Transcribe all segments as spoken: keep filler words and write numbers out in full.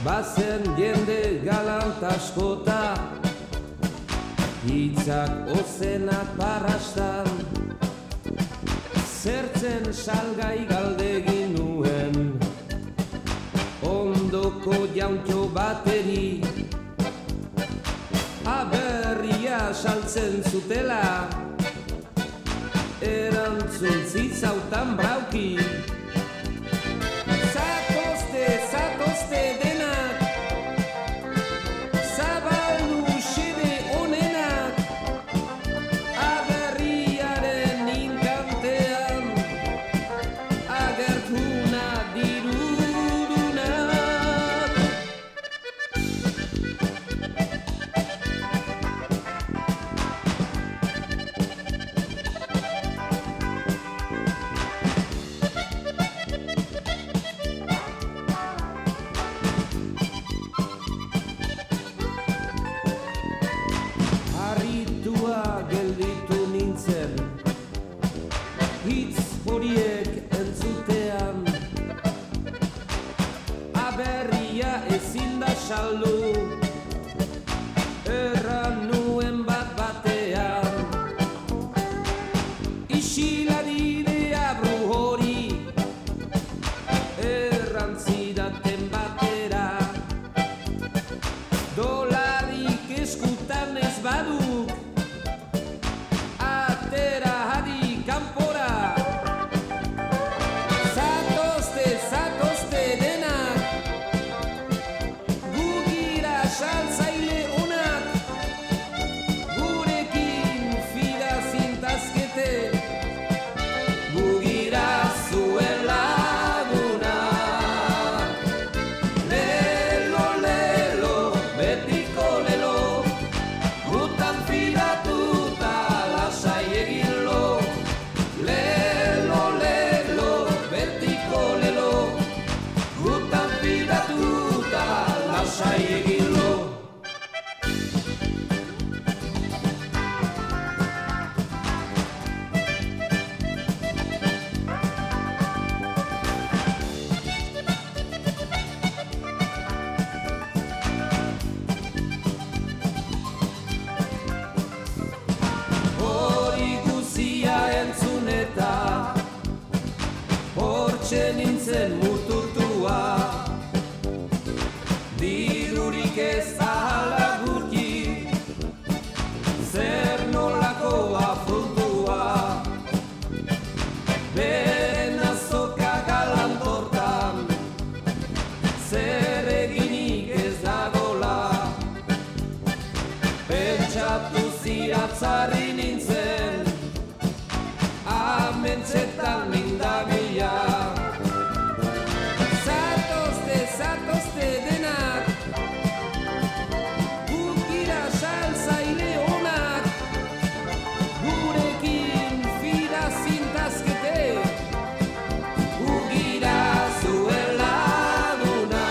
bazen jende galant askota, hitzak ozenak parrastan, zertzen salgai galdegin nuen, ondoko jauntxo bateri, aberria saltzen zutela, erantzun zitzautan brauki, zatozte, zatozte denak, zabaldu xede onenak, aberriaren inkantean, agertuna dirudunak. Harritua gelditu nintzen, hitz horiek entzutean, aberria ezin da saldu, erran nuen bat batean, isilari abru hori, erran zidaten batera, dolarik eskutan ez baduk, atera hadi kanpora, zatozte, zatozte denak, gugira saltzaile onak, gurekin fida zintazkete, gugira zuen laguna. Lelo, lelo, betiko lelo, gutan fidatuta lasai egin lo. Lelo, lelo, betiko lelo, gutan fidatuta lasai egin lo. Hori guzia entzun eta hortxe nintzen mututua, dirurik ez ahala gurki, zer nolako afrontua, beren azoka galantortan, zer eginik ez dagola, pentsatu ziratzarri nintzen, amentsetan mindabila. Zatozte, zatozte denak, gugira saltzaile onak, gurekin fida zintazkete, gugira zuen laguna.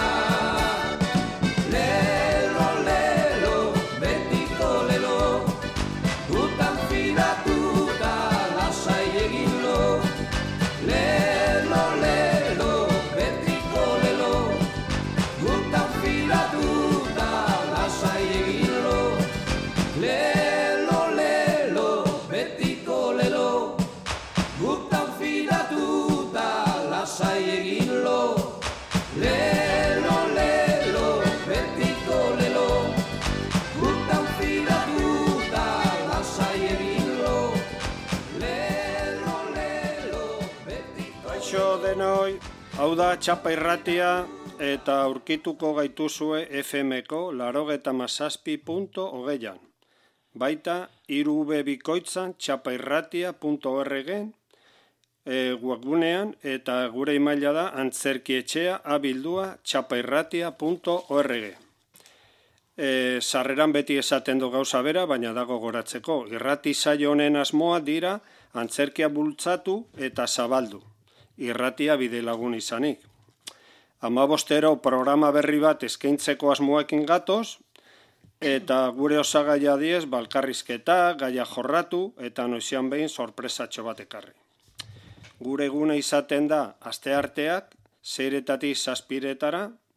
Lelo, lelo, betiko lelo, gutan fidatuta lasai egin lo. Lelo, lelo, betiko lelo, gutan fidatuta lasai egin lo. Lelo, lelo, betiko lelo, gutan fidatuta lasai egin lo. Lelo, lelo, betiko lelo, gutan fidatuta lasai egin lo. Lelo, lelo, betiko. Kaixo denoi, hau da Txapa Irratia eta aurkituko gaituzue F M-ko laurogeta hamazazpi puntu hogeian. Baita hiru b bikoitzan txapairratia puntu org e, webgunean eta gure emaila da antzerkietxea abildua txapairratia puntu org. E, sarreran beti esaten du gauza bera, baina dago goratzeko. Irrati saio honen asmoa dira antzerkia bultzatu eta zabaldu. Irratia bide lagun izanik. Hamabostero programa berri bat eskaintzeko asmoekin gatoz, eta gure osagaia diez balkarrizketa, gaia jorratu eta noizean behin sorpresatxo bat ekarri. Gure eguna izaten da astearteak, seiretatik zazpiretara,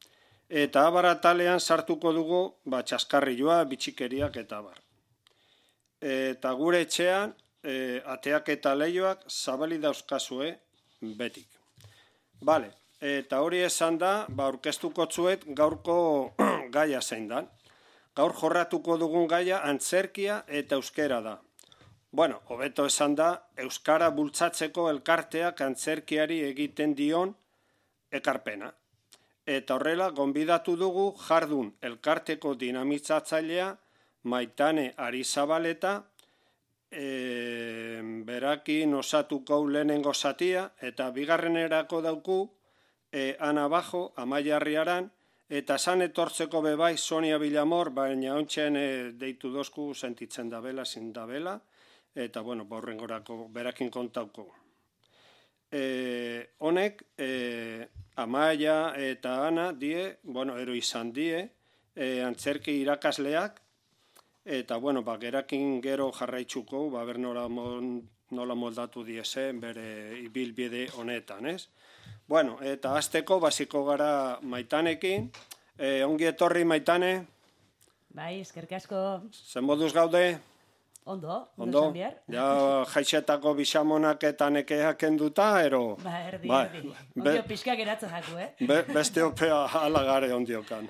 Eta abar atalean sartuko dugu ba, txaskarrilloa, bitxikeriak eta abar. Eta gure etxean, e, ateak eta leioak zabali dauzkazue betik. Bale, eta hori esan da, ba, aurkeztuko tzuet gaurko gaia zein dan. Gaur jorratuko dugun gaia antzerkia eta euskera da. Bueno, hobeto esan da, euskara bultzatzeko elkarteak antzerkiari egiten dion ekarpena. Eta horrela, gonbidatu dugu jardun elkarteko dinamitzatzailea Maitane Arizabaleta, e, berakin osatuko lehenengo zatia, eta bigarrenerako dauku e, Ana Bajo, Amaia Arriaran, eta san etortzeko bebai Sonia Villamor, baina ontsen e, deitu dozku sentitzen dabela, zin dabela, eta bueno, borrengorako berakin kontauko. E, honek, e, Amaia eta Ana die, bueno, ero izan die, e, antzerki irakasleak, eta bueno, ba, gerakin gero jarraitzuko, ba, ber nola, mon, nola moldatu diezen bere ibilbide honetan, ez? Bueno, eta hasteko basiko gara Maitanekin, e, ongi etorri Maitane? Bai, eskerrik asko. Zen moduz gaude? Ondo, ondo, ja jaixetako bisamonak eta nekeak enduta, ero? Ba, erdi, ba, erdi. Ondio pixkak eratzen jaku, eh? Be, beste opea halagare ondiokan.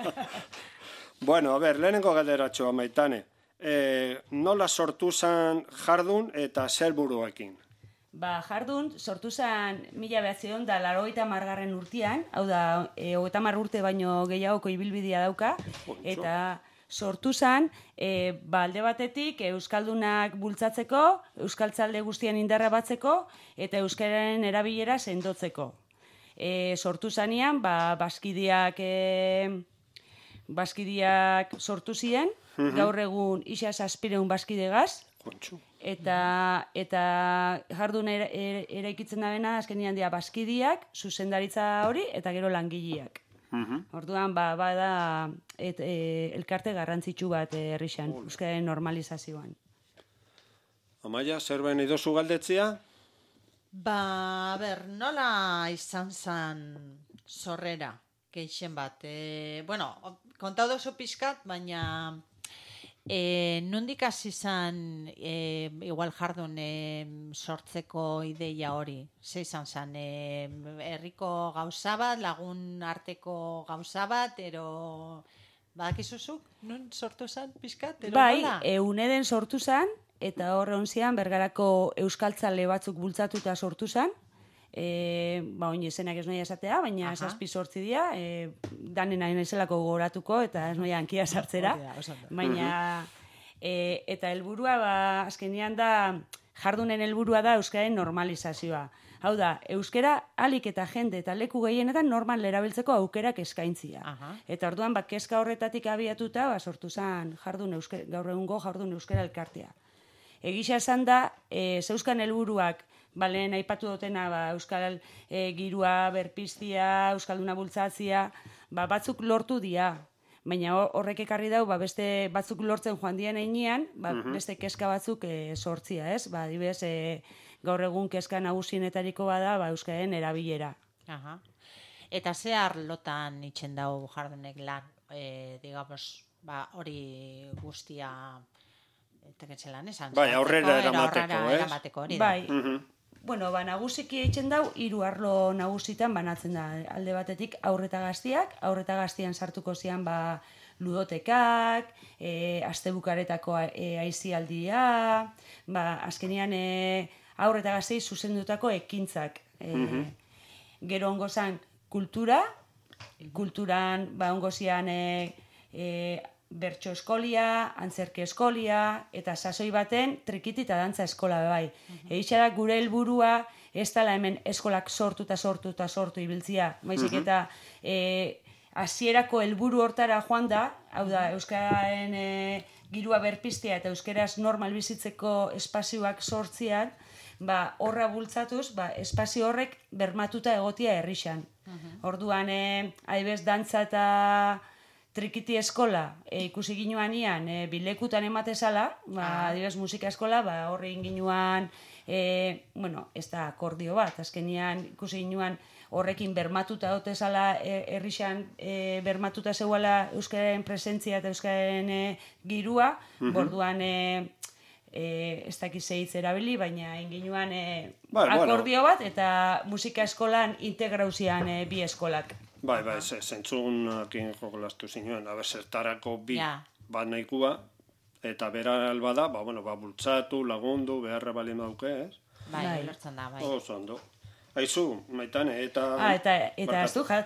Bueno, a ber, lehenengo galderatxoa Maitane. E, nola sortu zen jardun eta zelburuekin? Ba, jardun sortu zen mila behatziehun da laurogeita hamargarren urtean, hau da, e, hogeita hamar urte baino gehiagoko ibilbidea dauka, eta sortu zen, e, ba, alde batetik euskaldunak bultzatzeko, euskaltzalde guztien indarra batzeko, eta euskararen erabilera sendotzeko. E, sortu zanean, ba, baskidiak, e, baskidiak sortu ziren, mm-hmm. gaur egun isa zazpireun baskidegaz, eta, eta jardun eraikitzen da bena, azkenian dira baskidiak, zuzendaritza hori, eta gero langileak. Mm-hmm. Orduan, ba, ba da et, e, elkarte garrantzitsu bat herrixan, euskararen normalizazioan. Amaia, zer ben idozu galdetzia? Ba, ber, nola izan zan sorrera, geixen bat. E, bueno, kontau dozu pixkat, baina e, nondik hasi zan e, igual jardun e, sortzeko ideia hori? Ze izan zan, e, herriko gauza bat, lagun arteko gauza bat, ero badakizuzuk? Nun sortu zan pixkat? Ero bai, nola? euneden sortu zan, eta horre onzian bergarako euskaltzale batzuk bultzatuta sortu zan. E, ba, oin esenak ez noia esatea, baina Aha. zazpi sortzi dira, e, danen hain ezelako goratuko, eta ez noia hankia sartzera. Baina, e, eta helburua, ba, azkenean da, jardunen helburua da euskararen normalizazioa. Hau da, euskara alik eta jende eta leku gehienetan normal erabiltzeko aukerak eskaintzia. Aha. Eta orduan, ba, kezka horretatik abiatuta, ba, sortu zen jardun euskara, gaur egungo jardun euskara elkartea. Egisa esan da, e, zeuskan helburuak, ba, lehen aipatu dutena, ba, euskal e, girua, berpiztia, euskalduna bultzatzia, ba, batzuk lortu dira. Baina horrek ekarri dau, ba, beste batzuk lortzen joan dien einean, ba, uh-huh. beste kezka batzuk e, sortzia, ez? Ba, adibidez, e, gaur egun kezka nagusienetariko bada, ba, euskararen erabilera. Aha. Eta ze arlotan itxen dau jardunek lan, e, digamos, ba, hori guztia teketzen esan. Bai, aurrera eramateko, ez? Eramateko, hori da. Bai, uh-huh. Bueno, ba, nagusiki eitzen dau, hiru arlo nagusitan banatzen da. Alde batetik aurreta gaztiak, aurreta gaztian sartuko zian, ba, ludotekak, e, astebukaretako e, aizialdia, ba, azkenian e, aurreta gaztei zuzendutako ekintzak. E, uh-huh. Gero ongo zan kultura, kulturan, ba, ongo zian e, e, bertso eskolia, antzerke eskolia, eta sasoi baten trikiti eta dantza eskola bai. Uh-huh. Eixa da gure helburua ez dela hemen eskolak sortu eta sortu eta sortu ibiltzia. Baizik eta e, hasierako helburu hortara joan da, hau da, euskararen e, girua berpiztea eta euskaraz normal bizitzeko espazioak sortzian, ba, horra bultzatuz, ba, espazio horrek bermatuta egotia herrixan. Uh-huh. Orduan, e, adibez, dantza eta trikiti eskola e, ikusi ginuan ian, e, bilekutan ematezala, ba, ah. adibes musika eskola, ba, horre ginuan, e, bueno, ez da akordio bat, azkenian ikusi ginuan horrekin bermatuta dutezala herrixan e, bermatuta zeuala euskararen presentzia eta euskararen e, girua, mm-hmm. borduan e, e, ez dakiz hitz erabili, baina inginuan e, bai, akordio bueno. bat eta musika eskolan integrauzian e, bi eskolak. Bai, bai, zentzunakin jokolastu zinuen, aber zertarako bi ja. bat nahikua, eta bera albada, ba, bueno, ba, bultzatu, lagundu, beharra balin dauke, ez? Bai, bai. lortzen da, bai. Oso ondo. Aizu, Maitane, eta... Ah, eta, eta ez du jat.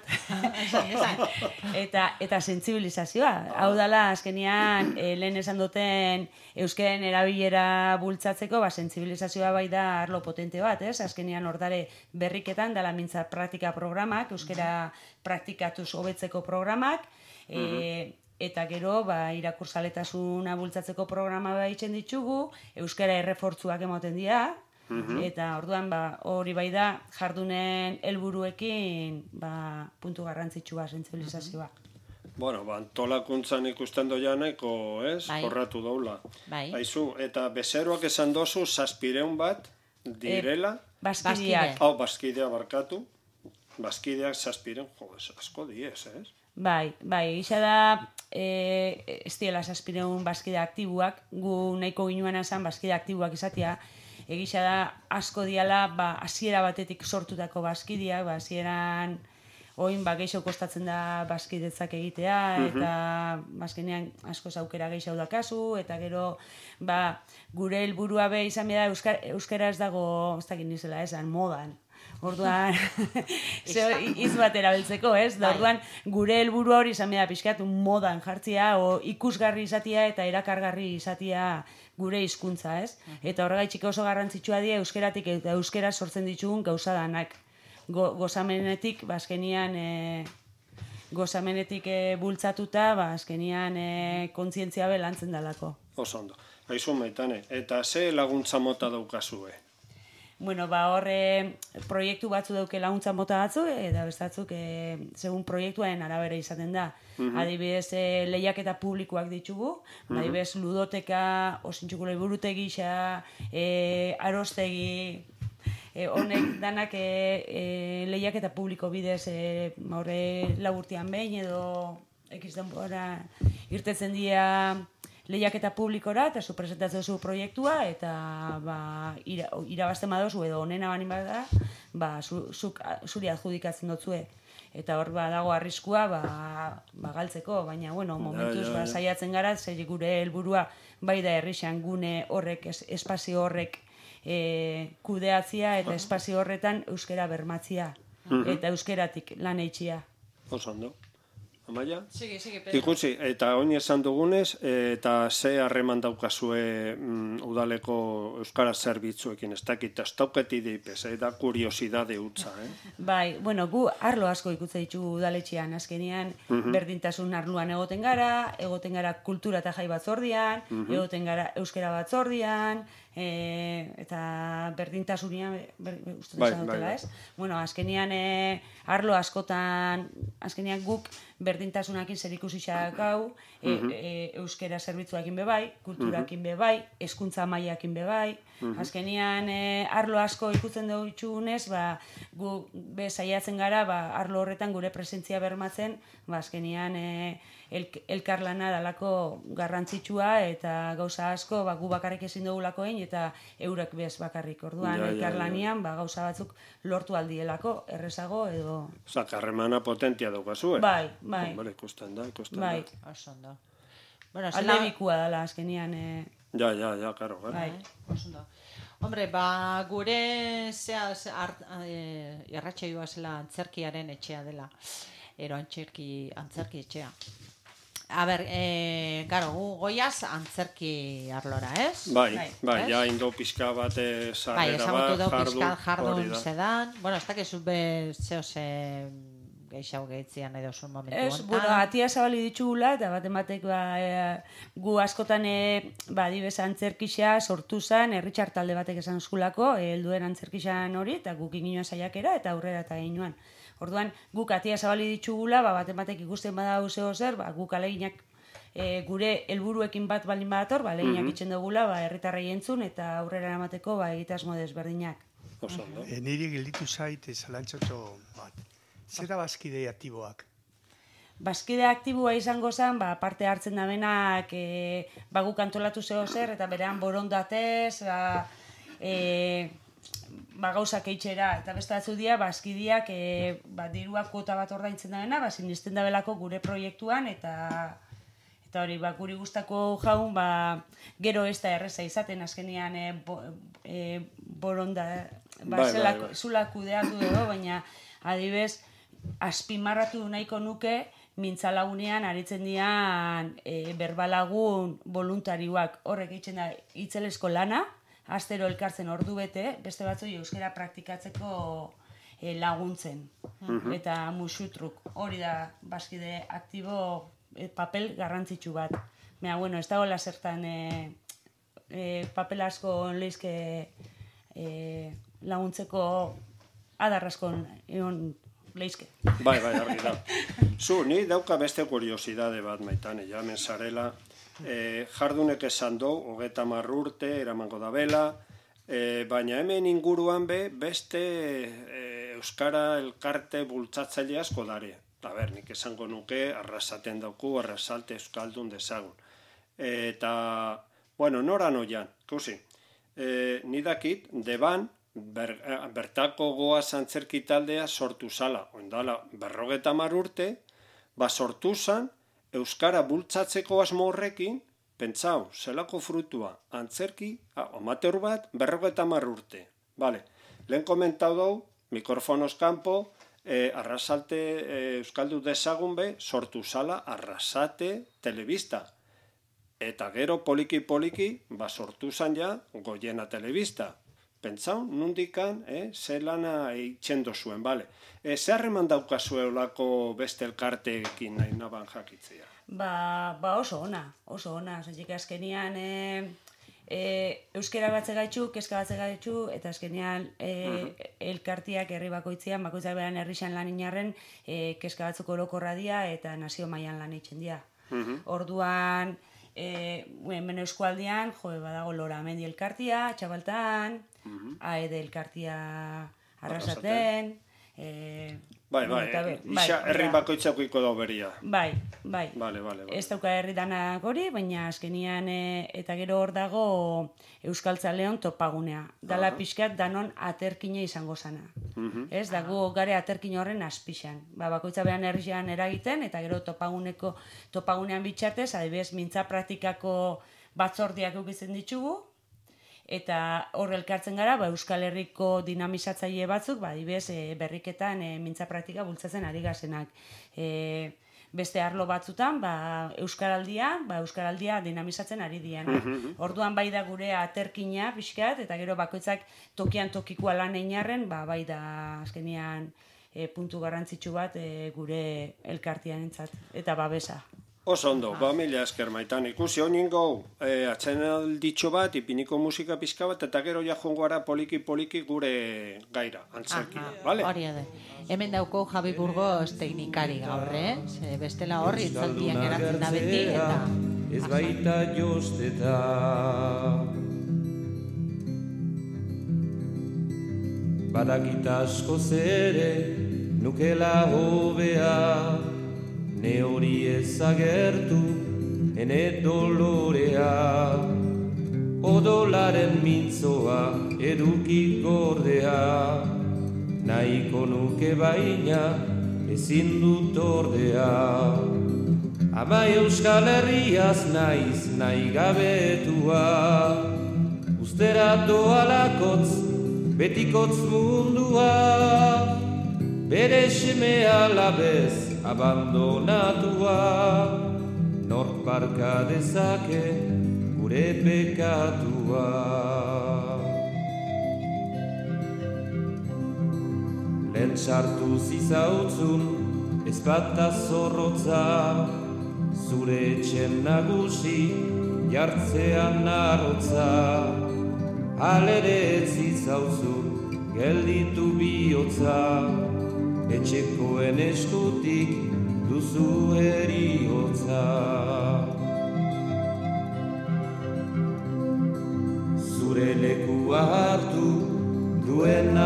eta, eta sentsibilizazioa. Hau dala, azkenian, e, lehen esan duten euskaren erabilera bultzatzeko, ba, sentsibilizazioa bai da arlo potente bat, ez? Azkenian ordare berriketan, dala mintza praktika programak, euskara praktikatuz hobetzeko programak, e, eta gero, ba, irakurzaletasuna bultzatzeko programa baitzen ditugu, euskara errefortzuak emoten dira, Mm-hmm. eta orduan ba, hori bai da jardunen helburuekin ba, puntu garrantzitsua sentsibilizazioa. Bueno, ba, antolakuntzan ikusten doia nahiko, ez? Bai. Jorratu daula. Bai. Aizu, eta bezeroak esan dozu zazpireun bat direla? E, Baskideak. Hau, Baskidea barkatu. Baskideak zazpireun, jo, asko diez, ez? Bai, bai, isa da, e, ez diela zazpireun Baskide aktibuak, gu nahiko ginuan esan Baskide aktibuak izatea, egisa da asko diala ba, hasiera batetik sortutako Baskideak, ba, hasieran oin ba, geixo kostatzen da Baskidetzak egitea, eta bazkenean asko aukera geixo dakazu, eta gero ba, gure helburua be izan da euskara, euskara ez dago, ez dakit nizela esan, modan. Orduan, hitz bat erabiltzeko, ez? Da, orduan, gure helburua hori izan da pixkat modan jartzea, o ikusgarri izatea eta erakargarri izatea gure hizkuntza, ez? Eta horregaitzik oso garrantzitsua die euskeratik eta euskera sortzen ditugun gauza danak. Go, gozamenetik, ba, azkenian, e, gozamenetik e, bultzatuta, ba, azkenian e, kontzientzia be lantzen dalako. Oso ondo. Aizu, Maitane, eta ze laguntza mota daukazue? Bueno, ba, horre proiektu batzu dauke laguntza mota batzu, eta bestatzuk, e, segun proiektuaren arabera izaten da. Mm-hmm. Adibidez, e, lehiaketa publikoak ditugu, mm-hmm. adibidez, ludoteka, osintxuko burutegi, e, arostegi, e, honek danak e, e, lehiaketa publiko bidez, e, horre laburtian behin, edo ekiz denbora irtetzen dira lehiaketa publikora, eta zu presentatzen zu proiektua, eta ba, ira, irabazten badozu, edo onena banin bada, ba, zu, zuk, zuri adjudikatzen dotzue. Eta hor ba, dago arriskua ba, ba, galtzeko, baina bueno, momentuz ja, ja, ja. Ba, saiatzen gara, zer gure helburua bai da herrixan gune horrek, es, espazio horrek e, kudeatzia, eta espazio horretan euskera bermatzia, uh-huh. eta euskeratik lan eitxia. Oso ondo. Amaia? Sigi, sigi, Pedro. Ikusi, eta oin esan dugunez, eta ze harreman daukazue mm, udaleko euskara zerbitzuekin, ez dakit, ez dauketi deipez, eh, da kuriosidade utza, eh? Bai, bueno, gu arlo asko ikutze ditugu udaletxean, azkenean, uh-huh. berdintasun arloan egoten gara, egoten gara kultura eta jai batzordian, uh-huh. egoten gara euskara batzordian, e, eta berdintasunia, ber, uste bai, bai, dutela, ez? Bueno, azkenean, e, arlo askotan, azkenean guk berdintasunakin zer ikusitxak gau, e, uh-huh. e, euskera zerbitzuakin bebai, kulturakin uh-huh. bebai, hezkuntza mailakin bebai, uh-huh. azkenean e, arlo asko ikutzen dutxugunez, ba, gu be saiatzen gara, ba, arlo horretan gure presentzia bermatzen, ba, azkenean e, el, elkarlana dalako garrantzitsua, eta gauza asko, ba, gu bakarrik ezin dugulako egin, eta eurek bez bakarrik. Orduan, ja, elkarlanian, ja, ja. Ba, gauza batzuk lortu aldielako, errezago, edo... Osa, karremana potentia daukazue. Bai, bai. Hombre, ikusten da, ikusten bai. da. Oso ondo. Bueno, alde bikua dela, azkenian... E... Ja, ja, ja, karo, karo. Bai. Oso ondo. Hombre, ba, gure zea, e, irratxaioa zela antzerkiaren etxea dela. Ero antzerki, antzerki etxea. A ber, e, garo, gu goiaz antzerki arlora, ez? Bai, bai, bai ja, indo pixka bat zarrera bai, bat, jardun, jardun zedan. Bueno, ez dakizu be, zeo ze geixau gehitzian edo zuen momentu ez, ontan. Bueno, atia zabali ditugula, eta bat ematek ba, e, gu askotan e, ba, dibes antzerkixa sortu zen, herritxar talde batek esan eskulako, helduen antzerkixan hori, eta guk inoa saiakera, eta aurrera eta inoan. Orduan, guk atia zabali ditugula, ba, bat ematek ikusten badau zeo zer, ba, guk aleginak e, gure helburuekin bat baldin badator, ba, aleginak mm-hmm. itxen dugula, ba, herritarrei entzun, eta aurrera eramateko ba, egitasmo desberdinak. Oso ondo. E, niri gelditu zait zalantzotxo bat. Zera bazkide aktiboak? Bazkide aktiboa izango zen, ba, parte hartzen da benak, e, baguk antolatu zeo zer, eta berean borondatez, ba, e, ba, gauzak eitxera, eta beste batzu dira, bazkidiak, e, ba, diruak kuota bat ordaintzen da bena, ba, sinisten da belako gure proiektuan, eta eta hori, ba, guri gustako jaun, ba, gero ez da erreza izaten, azkenean e, bo, e, boronda, ba, Bai, zelako, bai, bai. zulak kudeatu edo, baina adibez, azpimarratu nahiko nuke, mintzalagunean aritzen dian e, berbalagun voluntarioak. Horrek eitzen da itzelesko lana, astero elkartzen ordu bete, beste batzui euskara praktikatzeko e, laguntzen. Eta musutruk, hori da bazkide aktibo e, papel garrantzitsu bat. Mea, bueno, ez dago zertan e, e, papel asko leizke e, laguntzeko adarraskon egon leizke. Bai, bai, argi da. Zu, ni dauka beste kuriosidade bat Maitane, jamen zarela. E, jardunek esan du, hogeta marrurte, eramango da bela, e, baina hemen inguruan be, beste e, Euskara elkarte bultzatzaile asko dare. A ber, nik esango nuke, arrasaten dauku, arrasalte euskaldun dezagun. E, eta, bueno, nora noian, kusi. E, nidakit, deban, Ber, bertako goaz antzerki taldea sortu zala, oindala berrogeta mar urte, ba sortu zan, Euskara bultzatzeko asmo horrekin, pentsau, zelako frutua, antzerki, ah, amateur bat, berrogeta mar urte. Vale. Lehen komentau dau, mikrofonos kanpo, eh, arrasalte eh, euskaldu dezagun be, sortu zala arrasate telebista. Eta gero poliki-poliki, ba sortu zan ja, Goiena telebista. Pentsau, nundikan, eh, ze lana itxendo zuen, bale. E, ze harreman daukazue olako beste elkarteekin nahi naban jakitzea? Ba, ba oso ona, oso ona. Zatik azkenian e, e, euskera batze gaitxu, keska batze gaitxu, eta azkenian e, uh-huh. elkartiak herri bakoitzean, bakoitzak beran herrixan lan inarren, e, keska batzuk orokorra dia eta nazio mailan lan eitzen dia. Uh-huh. Orduan, e, hemen eskualdean, jo, badago Lora Mendi elkartia, Txabaltan, uh-huh. Aede elkartia Arrasaten, e, bai, bai, eta, e, bai, isa herri bai, bakoitzakuiko da beria. Bai, bai. Vale, vale, vale. Ez dauka herri danak hori, baina azkenian e, eta gero hor dago Euskaltzaleon topagunea. Dala uh-huh. pixkat danon aterkine izango zana. Uh-huh. Ez, dago gare aterkin horren azpixan. Ba, bakoitza behan herrian eragiten, eta gero topaguneko topagunean bitxartez, adibidez, mintza praktikako batzordiak eukitzen ditugu, eta hor elkartzen gara, ba, Euskal Herriko dinamizatzaile batzuk, ba, adibidez, e, berriketan e, mintza praktika bultzatzen ari gazenak. E, beste arlo batzutan, ba, Euskaraldia, ba, Euskaraldia dinamizatzen ari diana. Orduan bai da gure aterkina pixkat, eta gero bakoitzak tokian tokikoa lan einarren, ba, bai da azkenean e, puntu garrantzitsu bat e, gure elkartian entzat, eta babesa. Oso ondo, ba, mila esker Maitan, ikusi honingo e, atzenalditxo bat, ipiniko musika pizka bat, eta gero ja jongo gara poliki-poliki gure gaira, antzerki, bale? Hori edo. Hemen dauko Javi Burgos teknikari gaur, eh? Ze bestela horri itzaldian geratzen da beti, eta... Ez baita josteta. Badakit asko zere, nukela hobea, ne hori ezagertu, ene dolorea, odolaren mintzoa eduki gordea, nahiko nuke baina ezin dut ordea. Ama Euskal Herriaz naiz nahi gabetua, ustera doalakotz, betikotz mundua, bere seme alabez, abandonatua, nork barka dezake gure pekatua. Lehen sartu zizautzun, ez bata zorrotza, zure etxen nagusi, jartzean narotza, alere ez zizauzun, gelditu bihotza, etxekoen eskutik duzu eriotza. Zure lekua hartu duen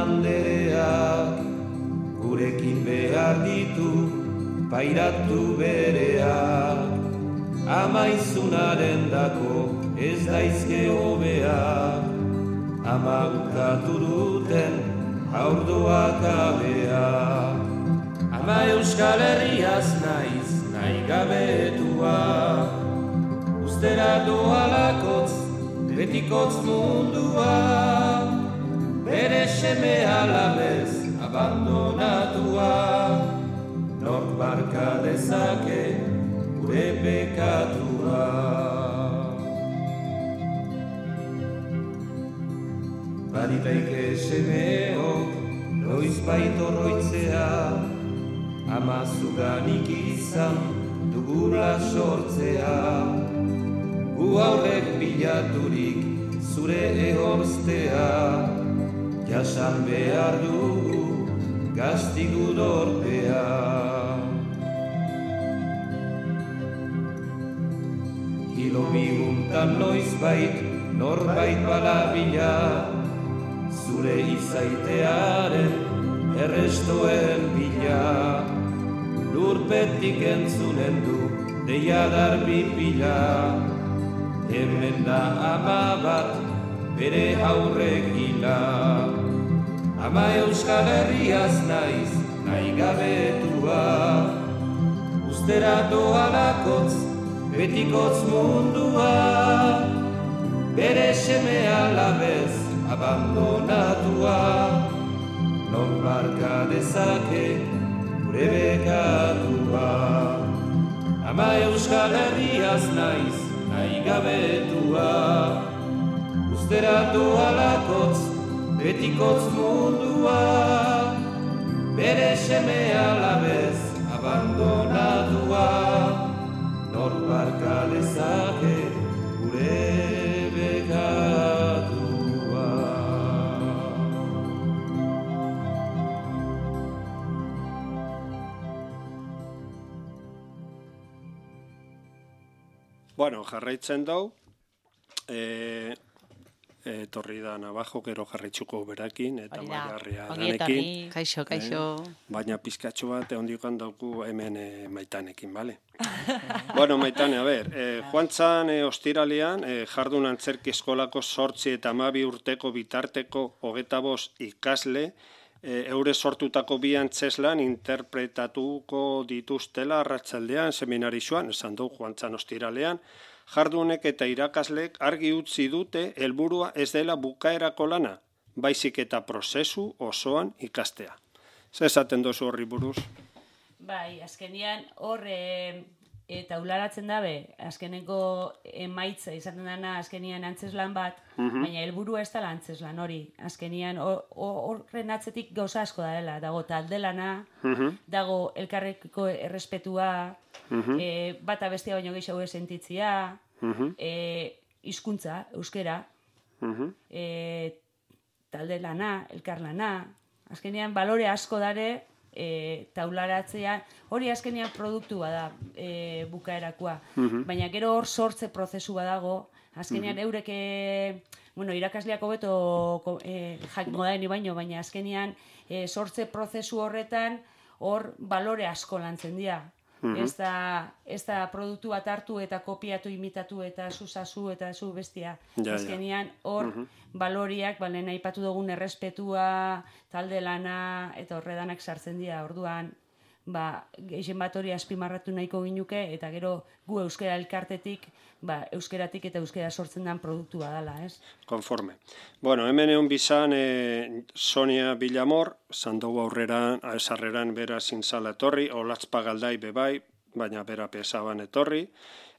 maizunaren dako ez daizke hobeak, ama ukatu duten haurdoak abeak. Ama Euskal Herriaz naiz, nahi gabetua, ustera doalakotz, betikotz mundua, bere seme alabez abandonatua, nork barka dezake gure pekatua. Baditaike semeok noiz baitorroitzea, ama zuganik izan dugula sortzea, gu aurrek bilaturik zure ehorztea, jasan behar dugu gaztigu dorpea. Hilo biguntan noiz bait, norbait balabila, zure izaitearen errestoen bila, lurpetik entzunen du deia darbi pila, hemen da ama bat bere haurrek hila. Ama Euskal Herriaz naiz, nahi gabetua, ustera doalakotz, betikotz mundua, bere seme alabez abandonatua, non barka dezake gure bekatua. Ama Euskal Herriaz naiz, nahi gabetua, ustera doalakotz, betikotz mundua, bere seme alabez abandonatua, nor barka dezake gure bekatua. Bueno, jarraitzen dau, eh, etorri da Navajo, gero jarraitzuko berakin, eta Maiarria danekin. Kaixo, kaixo. Eh, baina pizkatxo bat egondikan dauku hemen eh, Maitanekin, bale? Bueno, Maitane, a ber, eh, joan zan eh, ostiralean, eh, jardun antzerki eskolako sortzi eta amabi urteko bitarteko hogeta bost ikasle, eh, eure sortutako bi antzeslan interpretatuko dituztela arratsaldean seminarisuan, esan du joan zan ostiralean, jardunek eta irakaslek argi utzi dute helburua ez dela bukaerako lana, baizik eta prozesu osoan ikastea. Zer esaten dozu horri buruz? Bai, azkenian hor e, e, taularatzen dabe, azkeneko emaitza izaten dana azkenian antzeslan bat, Mhm. baina helburua ez dela antzeslan hori. Azkenian hor- horren atzetik gauza asko dela, dago taldelana, Mhm. dago elkarrekiko errespetua, Mhm. e, bata bestia baino gehiago sentitzia, Mhm. e, hizkuntza, euskera, Mhm. e, talde lana, elkarlana, azkenean balore asko dare e, taularatzea, hori azkenean produktua da e, bukaerakoa, Mhm. baina gero hor sortze prozesu badago, azkenean Mhm. eurek, e, bueno, irakasleak hobeto ko- e, jakingo da ni baino, baina azkenean e, sortze prozesu horretan hor balore asko lantzen dira. Mhm. Ez da, ez da produktu bat hartu eta kopiatu, imitatu eta zuzazu eta zu bestia. Ja, ja. Azkenean hor Mhm. baloriak, balen aipatu dugun errespetua, talde lana eta horredanak sartzen dira. Orduan, ba, gehien bat hori azpimarratu nahiko ginuke eta gero gu euskera elkartetik, ba, euskeratik eta euskera sortzen den produktua dela, ez? Konforme. Bueno, hemen egon bizan eh, Sonia Villamor, zandogu aurreran, esarreran bera zintzala etorri, Olatzpa Galdai bebai, baina bera pesaban etorri,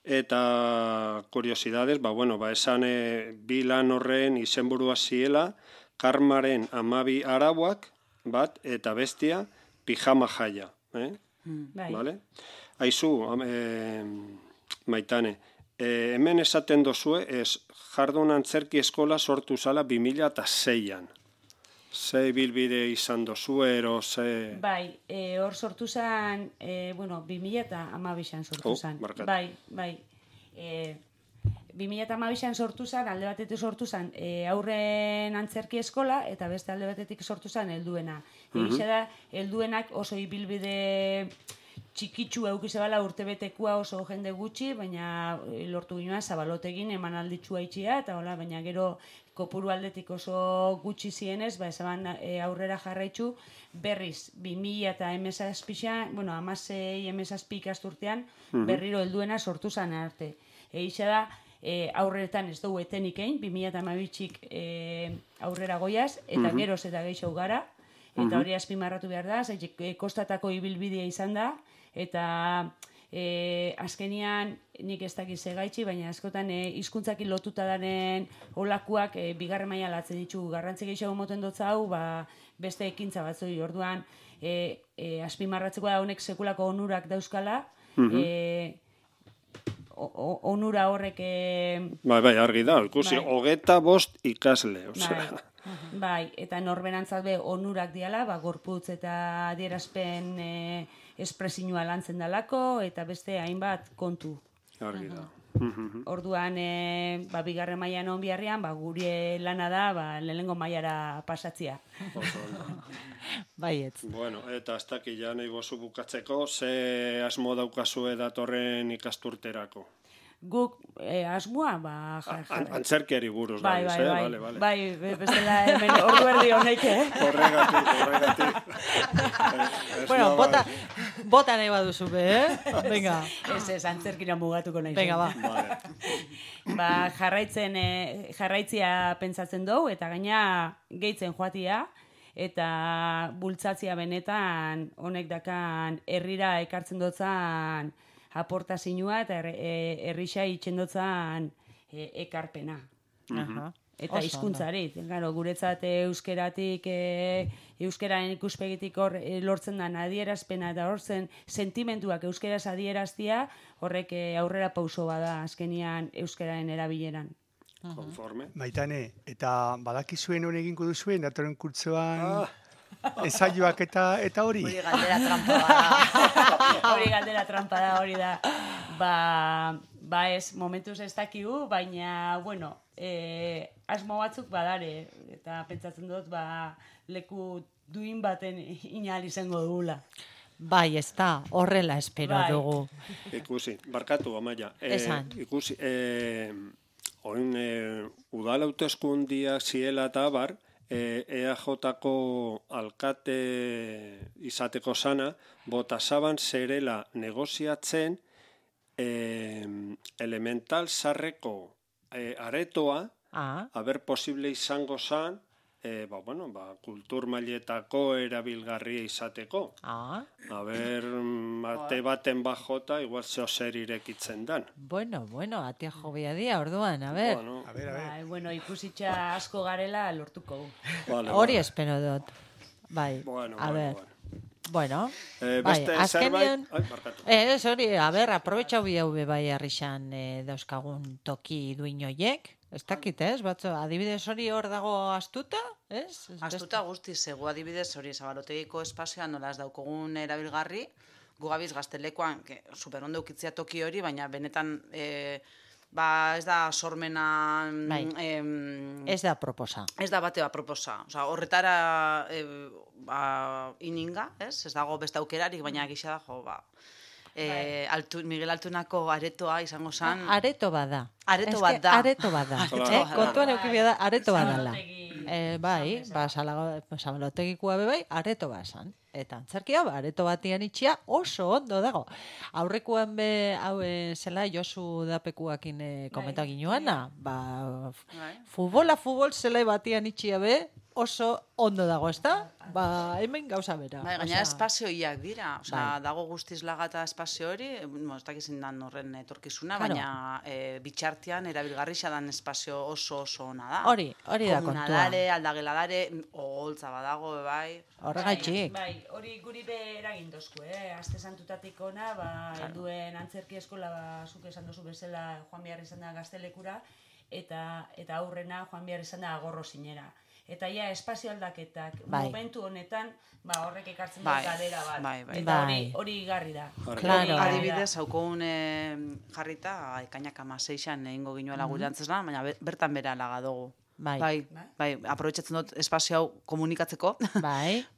eta kuriosidades, ba, bueno, ba, esan eh, bi lan horren izenburua ziela, Karmaren amabi arauak, bat, eta bestia, pijama jaia. Eh? Bai. Vale? Aizu, am- eh, Maitane, eh, hemen esaten dozue, ez jardun antzerki eskola sortu zala bi mila seian. Ze bilbide izan dozue, ero ze... Bai, e, hor sortu zen, e, bueno, bi mila hamabian sortu Oh, zen. barkatu. Bai, bai. E, bi mila hamabian sortu zen, alde batetik sortu zen e, aurren antzerki eskola, eta beste alde batetik sortu zen helduena. Mhm. Egia da, helduenak oso ibilbide txikitsu eukizebala urtebetekua oso jende gutxi, baina lortu ginoa zabalotegin emanalditsua itxia, eta hola, baina gero kopuru aldetik oso gutxi zienez, ba, ezaban e, aurrera jarraitzu, berriz, bi mila eta emezazpixan, bueno, amasei emezazpi ikasturtean, berriro helduena sortu zan arte. Eixa da, e, aurreretan ez dugu etenik egin, bi mila eta amabitxik e, aurrera goiaz, eta geroz eta gehiago gara, eta hori azpimarratu behar da, zaitik, e, kostatako ibilbidea izan da, eta e, azkenian nik ez dakiz egaitxi, baina askotan e, hizkuntzakin lotuta daren olakuak e, bigarren maila latzen ditu. Garrantzi gehiago moten dotza hau, ba, beste ekintza batzui, orduan e, e, azpimarratzeko da honek sekulako onurak dauzkala, e, onura horrek... E... Bai, bai, argi da, ikusi, bai. Hogeta bost ikasle, osea. Bai, bai, eta norberantzat be onurak diala, ba, gorputz eta adierazpen e, espresinua lantzen dalako, eta beste hainbat kontu. Argi da. Orduan, e, ba, bigarren mailan on biharrean, ba, gure lana da, ba, lehenengo mailara pasatzia. Baietz. Bueno, eta hasta aquí ja nahi bozu bukatzeko, ze asmo daukazue datorren ikasturterako? Guk eh, asmoa, ba, jar, jar. Antzerkiari buruz, bai, bai, bai, bai, vale, vale. Bai, bestela hemen ordu erdi honek, eh? Horregatik, horregatik. Bueno, bota, bota nahi baduzu be, eh? Venga. Ez, ez, antzerkira mugatuko nahi. Venga, ba. Vale. Ba, jarraitzen, eh, jarraitzia pentsatzen dugu, eta gaina gehitzen joatia, eta bultzatzia benetan honek dakan herrira ekartzen dotzan aportazioa eta herrisa itxendotzan e, ekarpena. Aha. Eta hizkuntzari, claro, guretzat euskeratik, e, euskeraren ikuspegitik hor e, lortzen den adierazpena eta hor zen sentimentuak euskeraz adieraztia, horrek e, aurrera pauso bada azkenian euskeraren erabileran. Konforme. Maitane, eta badakizuen hori egingo duzuen, datoren kurtzoan... Ah. Ensaioak eta eta hori. Hori galdera trampa da. Hori galdera trampa da, hori da. Ba, ba ez, momentuz ez dakigu, baina, bueno, e, asmo batzuk badare. Eta pentsatzen dut, ba, leku duin baten inal izango dugula. Bai, ez da, horrela espero bai. dugu. Ikusi, barkatu, Amaia. E, Esan. Ikusi, e, oin, e, udal hauteskundiak ziela eta bar, E, EAJko alkate izateko sana, botasaban zerela negoziatzen e, elemental sarreko e, aretoa, Ah. haber posible izango zan, e, ba, bueno, ba, kultur mailetako erabilgarria izateko. Ah. Haber, bate baten bajota, igual zeo zer irekitzen dan. Bueno, bueno, atia jobia dia, orduan, a ver. Bueno, A ver, a ver. Bai, bueno, ikusitxa asko garela lortuko. vale, Hori vale. espero dut. Bai, Bueno, a bueno, ver. bueno. Bueno, Eh, bai, beste azkenean... zerbait... Ai, barkatu. Eh, ez hori, a ber, aprobetxau bi hau be bai arrixan eh, dauzkagun toki duinoiek. Ez dakit, ez? Batzo, adibidez hori hor dago astuta, ez? Ez Astuta guzti zego adibidez hori zabalotegiko espazioan nola ez daukogun erabilgarri, gu gabiz gaztelekoan, que superondo ukitzia toki hori, baina benetan e, ba ez da sormenan... Bai. Em, Ez da proposa. Ez da bate bat proposa. Osa, horretara e, ba, ininga, ez? Ez dago beste aukerarik, baina gisa da, jo, ba... E, Altu, Miguel Altunako aretoa izango zan... Areto bada. Areto Eske bat da. Areto bat da. Areto eh? bat da. Kontuan eukibia da, areto bat dala. Zabalotegi- Eh, bai, ba, zabalotegikoa be bai, areto bat zan. Eta antzerkia, ba, areto batian itxia oso ondo dago. Aurrekoan be, hau eh, zela Josu Dapekuakin eh, komentau ginoana, ba, Bai. futbola, futbol zelai batian itxia be, oso ondo dago, ezta? Ba, hemen gauza bera. Bai, gaina Osea, espazioiak dira, osea, Bai. dago guztiz lagata espazio hori, no, ez dakizin dan horren etorkizuna, Claro. baina e, bitxartean erabilgarri dan espazio oso oso ona da. Hori, hori da kontua. Komunadare, aldageladare, oholtza badago, bai. Horregatik. Bai, bai, hori guri be eragin dozku, eh? Aste santutatik ona, ba, helduen antzerki eskola, ba, zuk esan duzu bezala joan behar izan da gaztelekura, eta, eta aurrena joan behar izan da agorro zinera. Eta ja, espazio aldaketak, Bai. momentu honetan, ba, horrek ekartzen Bai, dut galera bat. bai, bai. Eta hori, Bai. hori garri da. Claro. Hori garri da. Adibidez, haukogun e, jarrita, ekainak amaseixan egingo ginuela gure antzeslan, baina be- bertan bera laga dugu. Bai. Bai, bai, aprobetxatzen dut espazio hau komunikatzeko. Bai.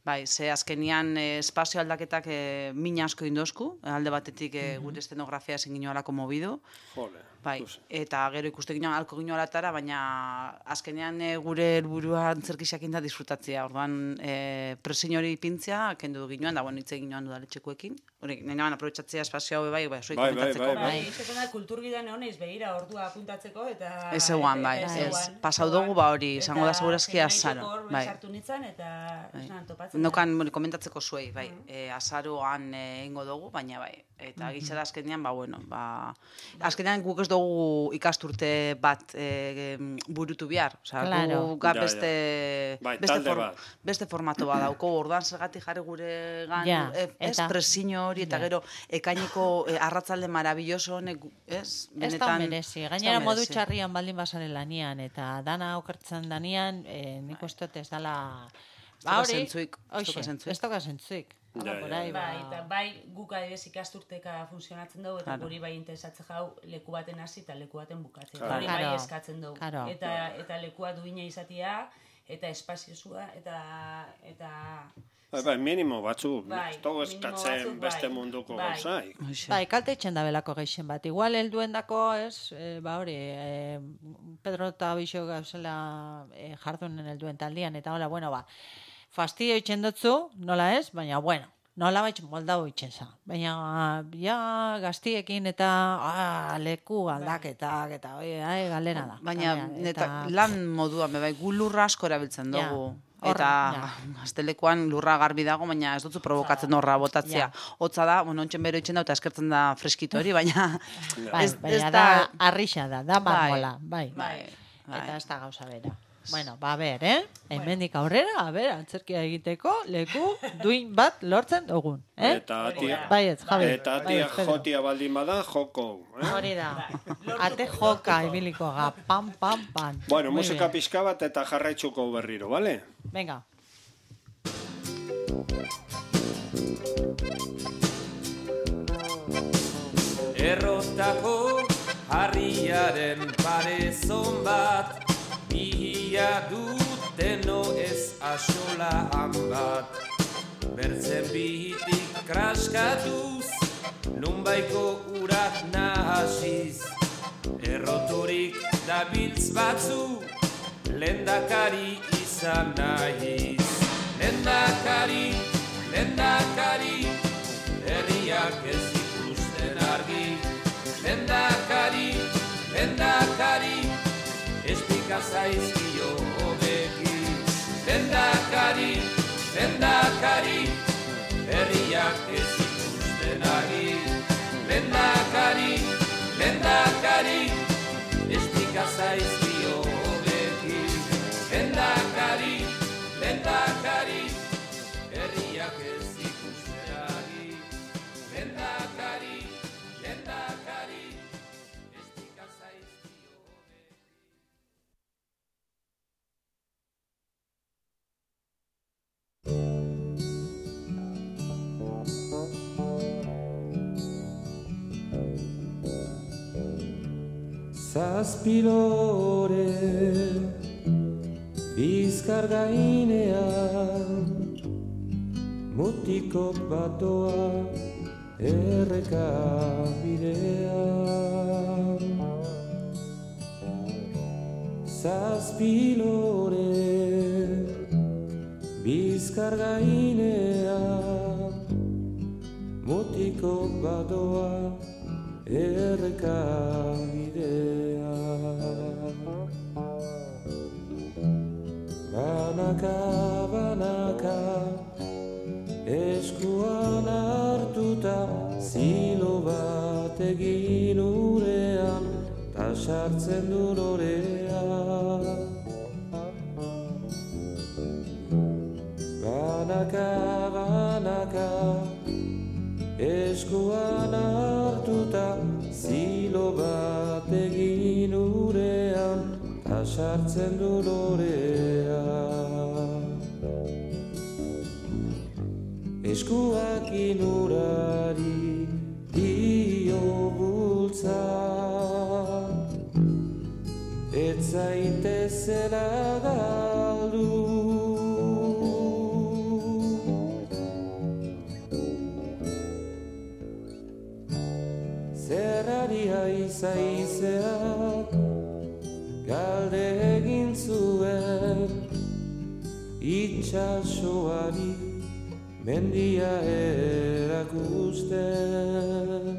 Bai, ze azkenian eh, espazio aldaketak eh, min asko indosku, alde batetik eh, gure estenografia ezin ginoalako mobidu. Jole. Bai, eta gero ikuste ginoan alko ginoalatara, baina azkenean e, gure helburua antzerkisakin da disfrutatzea. Orduan, e, presiño hori ipintzea, kendu ginoan, da, bueno, hitz egin ginoan udaletxekoekin. Hori, nahi naban aprobetxatzea espazio hau bai, bai, soik Bai, komentatzeko. bai, bai, Bai, izan da, kulturgidan egoneiz behira ordua apuntatzeko, eta... Ez eguan, bai, ez ez. eguan. Pasau dugu, ba hori, izango da segurazki azaro. Eta Bai. sartu nintzen, eta Bai. esan topatzen. Nokan bueno, komentatzeko zuei, bai, e, azaroan egingo dugu, baina bai, eta gitza da azkenean, ba, bueno, ba, azkenean guk ez dugu ikasturte bat e, burutu behar, osea, Claro. guk ga Ja, beste, Bai, beste, talde for- bat. beste formato bat dauko, orduan zergatik jarri gure gan, Ja, e, ez, eta- presiño hori, eta Ja. gero ekaineko e, arratzalde marabilloso honek, ez, Ez da merezi. Gainera ez da modu merezi. txarrian baldin basare lanian, eta dana okertzen danian, e, nik uste dut ez dala... dauka zentzuik, ez hoxe, dauka zentzuik. ez dauka zentzuik. Ja, ja. Por ahí, ba- Bai, eta bai guk adibidez ikasturteka funtzionatzen dugu, eta Claro. guri bai interesatzen jau leku baten hasi eta leku baten bukatzen. Claro. Hori bai Claro. eskatzen dugu. Claro. Eta, eta lekua duina izatea, eta espaziozua, eta... eta Bai, bai, minimo batzuk. Bai, Ez dugu minimo eskatzen batzuk, beste bai. munduko Bai. gauzaik. Hoxe. Bai, kalte itxen da belako geixen bat. Igual helduen dako, ez, e, ba hori, e, Pedro eta Bixo gauzela e, jardunen helduen taldian, eta hola, bueno, ba, fastidio itxen dutzu, nola ez, baina, bueno, nola baitz moldau itxen za. Baina, ja, gaztiekin eta ah, leku aldaketak, eta hori, ai, galera da. Baina, galera, neta, lan moduan, be bai, gu lurra asko erabiltzen Ja, dugu. hor, Eta ja. gaztelekoan lurra garbi dago, baina ez dutzu provokatzen horra botatzea. Ja. Hotza da, bueno, ontsen bero itxen da, eta eskertzen da freskito hori, baina Bai, ez, ez baina da... da, arrixa da, da Bai, marmola, bai. bai, bai. Eta ez da gauza bera. Bueno, ba, a ber, eh? Hemendik aurrera, a ber, antzerkia egiteko leku duin bat lortzen dugun, eh? Eta atia, Bai ez, Javi. eta bai atia ez, Pedro. jotia baldin bada, joko. Eh? Hori da. Ate joka ibiliko ga, pam, pam, pam. Bueno, Muy musika bien. pixka bat eta jarraitzuko berriro, bale? Venga. Errotako harriaren parezon bat, bihia duteno ez asolaan bat. Bertzen bihitik kraskatuz, nunbaiko urak nahasiz. Erroturik dabiltz batzu, lendakari izan nahiz. Lendakari, lendakari, herriak ez ikusten argi. Lendakari, lendakari, espika zaizkio hobeki. Lendakari, lendakari, herriak ez ikusten argi. Lendakari, lendakari, espika zaizkio hobeki. Lendakari, lendakari, herriak ez ikusten argi. Lendakari, lendakari, espika zaizkio hobeki. Zazpilore bizkar gainean, mutikok batoa erreka bidean. Zazpilore bizkar gainean, mutikok batoa erreka bidean. Banaka, banaka, eskuan hartuta, zilo bat egin urean, ta sartzen du lorean. Banaka, banaka, eskuan hartuta, zilo bat egin urean, ta sartzen du lorean. Eskuak inurari dio bultza, ez zaitezela galdu. zeraria izaizeak galde egin zuen itxasoari mendia erakusten.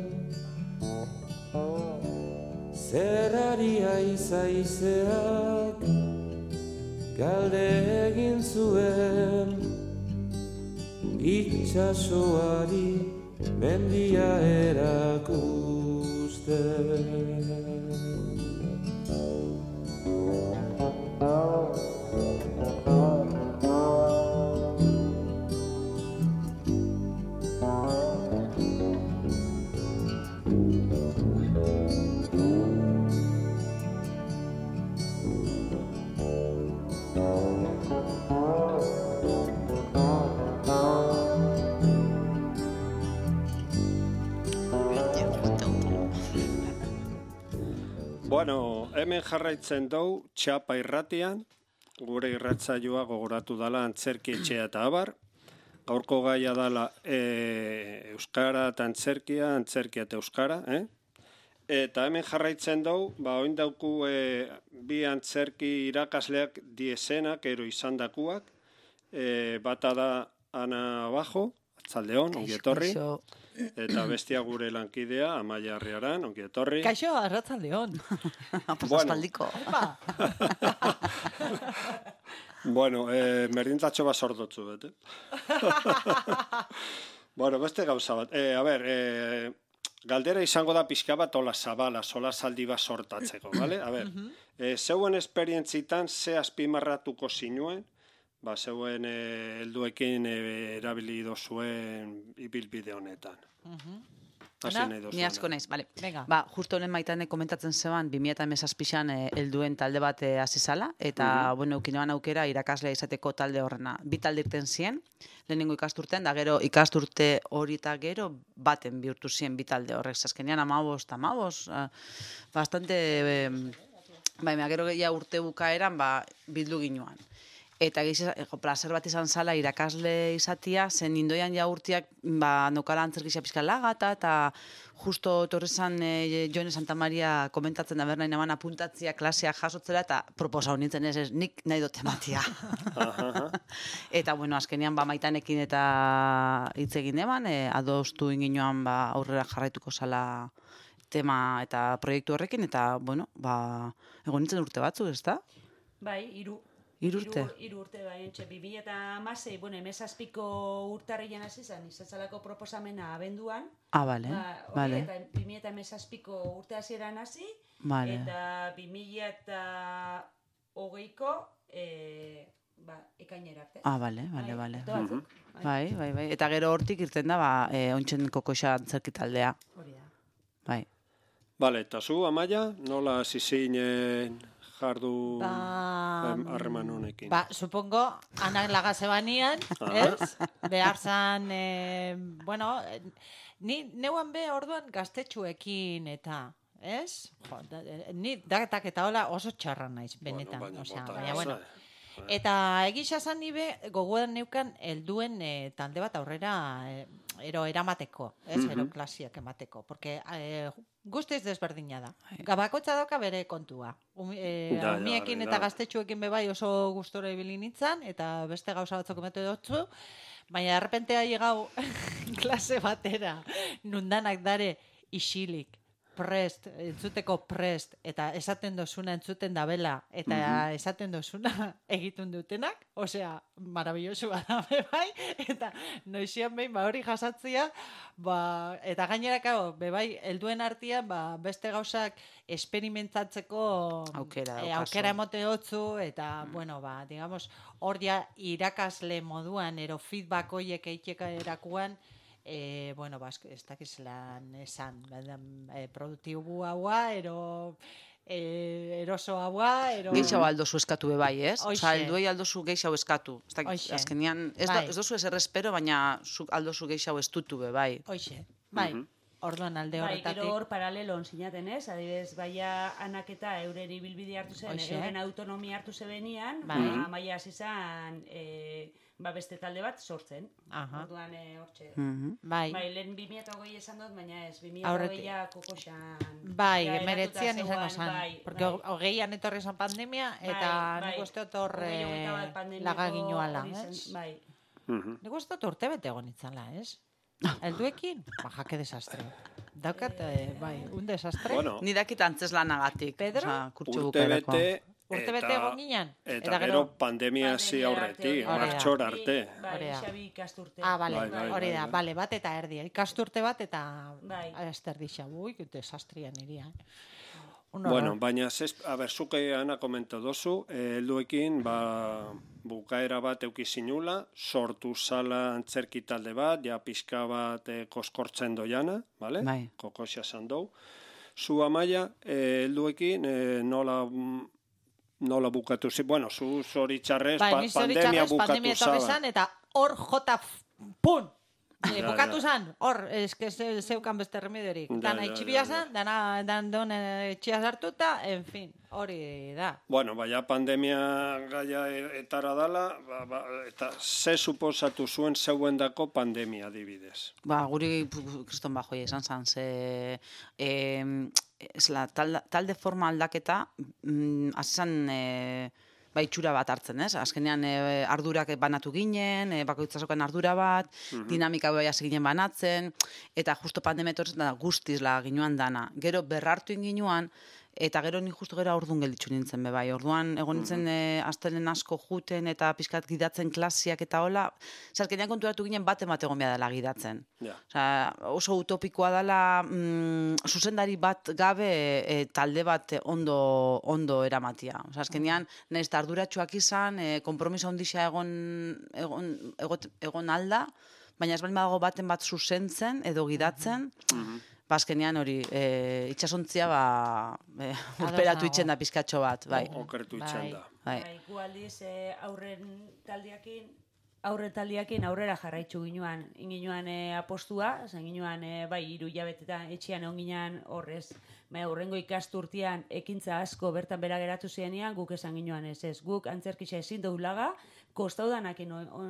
Zeraria izaizeak galde egin zuen itxasoari mendia erakusten. Bueno, hemen jarraitzen dugu Txapa irratian, gure irratsaioa gogoratu dala antzerki etxea eta abar. Gaurko gaia dala e, euskara eta antzerkia, antzerkia eta euskara, eh? Eta hemen jarraitzen dugu, ba, oin dauku e, bi antzerki irakasleak diesenak, ero izan dakuak, e, bata da Ana Abajo, Atzaldeon, ongi etorri. Eta bestia gure lankidea, Amaia Arriaran, ongi etorri. Kaixo, arratzaldeon. Aspaldiko. Bueno, eh, merdintatxo bat sordotzu, bete? Bueno, beste gauza bat. Eh, a ber, eh, galdera izango da pixka bat ola zabala, sola saldi bat sortatzeko, bale? A ber, eh, zeuen esperientzitan ze azpimarratuko zinuen, ba, zeuen eh, helduekin eh, erabili dozuen ibilbide honetan. Ni asko naiz, bale. Venga. Ba, justo honen maitanek komentatzen zeban, bi mila hamazazpian e, helduen talde bat e, hasi zala, eta, uh-huh. bueno, eukinoan aukera irakaslea izateko talde horrena. Bi talde irten zien, lehenengo ikasturtean, da gero ikasturte hori eta gero baten bihurtu zien bi talde horrek. Azkenean amabost, amabost, uh, bastante, eh, bai, gero gehiago urte bukaeran, ba, bildu ginuan. Eta gehiago, plazer bat izan zala irakasle izatia, zen indoian ja urtiak ba, nokala antzerkizia pizka lagata, eta justo torrezan e, Joane Santa Maria komentatzen da bernain eman apuntatzia klasea jasotzera, eta proposa honintzen ez, ez nik nahi dut tematia. Eta, bueno, azkenean ba, maitanekin eta hitz egin eman, e, adostu inginoan ba, aurrera jarraituko zala tema eta proiektu horrekin, eta, bueno, ba, egon nintzen urte batzu, ez da? Bai, hiru. Hiru urte? Hiru urte, bai, entxe, bi mila hamasei, bueno, hemezazpiko urtarrian hasi zen, izatzalako proposamena abenduan. Ah, bale, ba, bale. Eta bi mila hamazazpiko urte hasieran hasi, vale. Eta bi mila hogeiko, e, ba, ekainera arte. Ah, bale, bale, bale. Batzuk, bai. bai, bai, bai. Eta gero hortik irten da, ba, e, ontsen kokoxa antzerki taldea. Hori da. Bai. Bale, eta zu, Amaia, nola zizinen jardu harreman ba, honekin? Ba, supongo, anak laga zebanian, ez? Behar zan, e, bueno, ni neuan be orduan gaztetxuekin eta, ez? Jo, da, ni daketak eta hola oso txarra naiz, benetan. Bueno, osea, baina, baina, bueno. Bai. Eta egisa zan nibe gogoan neukan helduen e, talde bat aurrera e, ero eramateko, ez, Mm-hmm. ero klasiak emateko, porque e, guztiz desberdina da. Gabakotza doka bere kontua. Um, e, Da, ja, umiekin hori eta da. gaztetxuekin bebai oso gustora ibili nintzen, eta beste gauza batzuk emate dutzu, baina errepentea llegau klase batera, nundanak dare isilik, prest, entzuteko prest, eta esaten dozuna entzuten dabela, eta Mhm. esaten dozuna egiten dutenak, osea, marabillosu bada bebai, eta noizian behin ba hori jasatzia, ba, eta gainera, kao, bebai, helduen artean, ba, beste gauzak esperimentatzeko Aukera e, daukazu. aukera emote hotzu, eta, bueno, ba, digamos, hor ja irakasle moduan, ero feedback hoiek eitxeka erakuan, E, bueno, ba, ez dakizelan esan, e, produktibu haua, ero e, eroso haua, ero... Geixau aldozu eskatu be bai, ez? Hoxe. Osa, helduei aldozu geixau eskatu. Ez da, Hoxe. azkenean, ez, Bai. da, ez dozu ezer espero, baina zuk aldozu geixau estutu be bai. Hoxe, bai. Mhm. Orduan alde Bai, horretatik. gero hor paralelon sinaten ez, adibidez, baia anaketa eureri bilbide hartu zen, Hoxe. euren autonomia hartu zebenian, Bai. ba, maia hasi zen, e, ba, beste talde bat sortzen. Aha. Orduan, e, hortxe. Mhm. Bai, Bai, lehen bi mila hogei esan dut, baina ez, bi mila Aurretik. hogeia kokoxan. bai, ja, emeretzian eratuta izango zegoen, zen. bai, Porque bai. hogeian etorri zen pandemia, eta Bai, nik bai. uste dut hor Hogei, hogeita bat eh, pandemiako laga ginoala, hori zen, ez? Bai. Mhm. Nik uste dut urte bete egon itzala, ez? Elduekin? Ba, jake desastre. Daukat, eh, bai, un desastre. Bueno, Ni dakit antzeslanagatik. Pedro? Osea, kurtso urte bukaerako. bete, Urte bete egon ginen? Eta gero pandemia hasi Pandemia aurretik, arte, hori da. martxor arte. Bai, Hori da. Xabi ikasturte. Ah, bale, Bai, bai, hori bai, da, bai. bale, bat eta erdi. Ikasturte bat eta Bai. esterdixa. Ui, desastrian iria. Eh? Un Bueno, horror. baina, zez, a ber, zuke ana komento dozu, eh, helduekin, ba, bukaera bat euki zinula, sortu zala antzerki talde bat, ja pixka bat eh, koskortzen doiana, vale? Bai. Kokoxa esan dou. Zu amaia, eh, helduekin, eh, nola, mm, nola bukatu zi, bueno, zu zoritxarrez, Bai, pa, ni pandemia zoritxarrez, bukatu pandemia etorri zaba. zan, eta hor jota, f- pun! E, Ja, bukatu ja. zan, hor, eske ze, zeukan beste remederik. Ja, Dana ja, itxibia ja, ja. zan, dana dan don etxia sartuta, en fin, hori da. Bueno, baina pandemia gaia e- etara dala, ba, ba, eta ze suposatu zuen zeuendako pandemia adibidez. Ba, guri pu- kriston bajoia izan zen, ze eh, ez la, talde, talde forma aldaketa mm, hasi zen eh, ba, itxura bat hartzen, ez? Azkenean eh, ardurak banatu ginen, eh, bakoitzasokan ardura bat, dinamika bai hasi ginen banatzen, eta justo pandemia etortzen da guztiz la ginoan dana. Gero berrartu inginuan, eta gero ni justo gero aurdun gelditzu nintzen be bai. Orduan egon nintzen eh, astelen asko juten eta pizkat gidatzen klasiak eta hola, azkenean konturatu ginen bate bat egon behar dela gidatzen. Ja. Osea, oso utopikoa dela mm, zuzendari bat gabe e, talde bat ondo ondo eramatia. Osea, azkenean naiz eta arduratsuak izan, e, konpromiso handia egon egon egot, egon alda, baina ez baldin badago baten bat zuzentzen edo gidatzen. Ba, azkenean hori, e, itsasontzia ba, e, urperatu nago. itzen da pizkatxo bat, bai. Okertu Bai. itzen da. Bai. Bai, gu aldiz eh, aurren taldiakin, aurre taldiakin aurrera jarraitzu ginuan. Inginuan eh, apostua, zen ginuan eh, bai, hiru hilabetetan etxean egon ginean horrez. Bai, aurrengo ikasturtean ekintza asko bertan bera geratu zienean, guk esan ginuan ez ez. Guk antzerkisa ezin dugu laga, kostaudanakin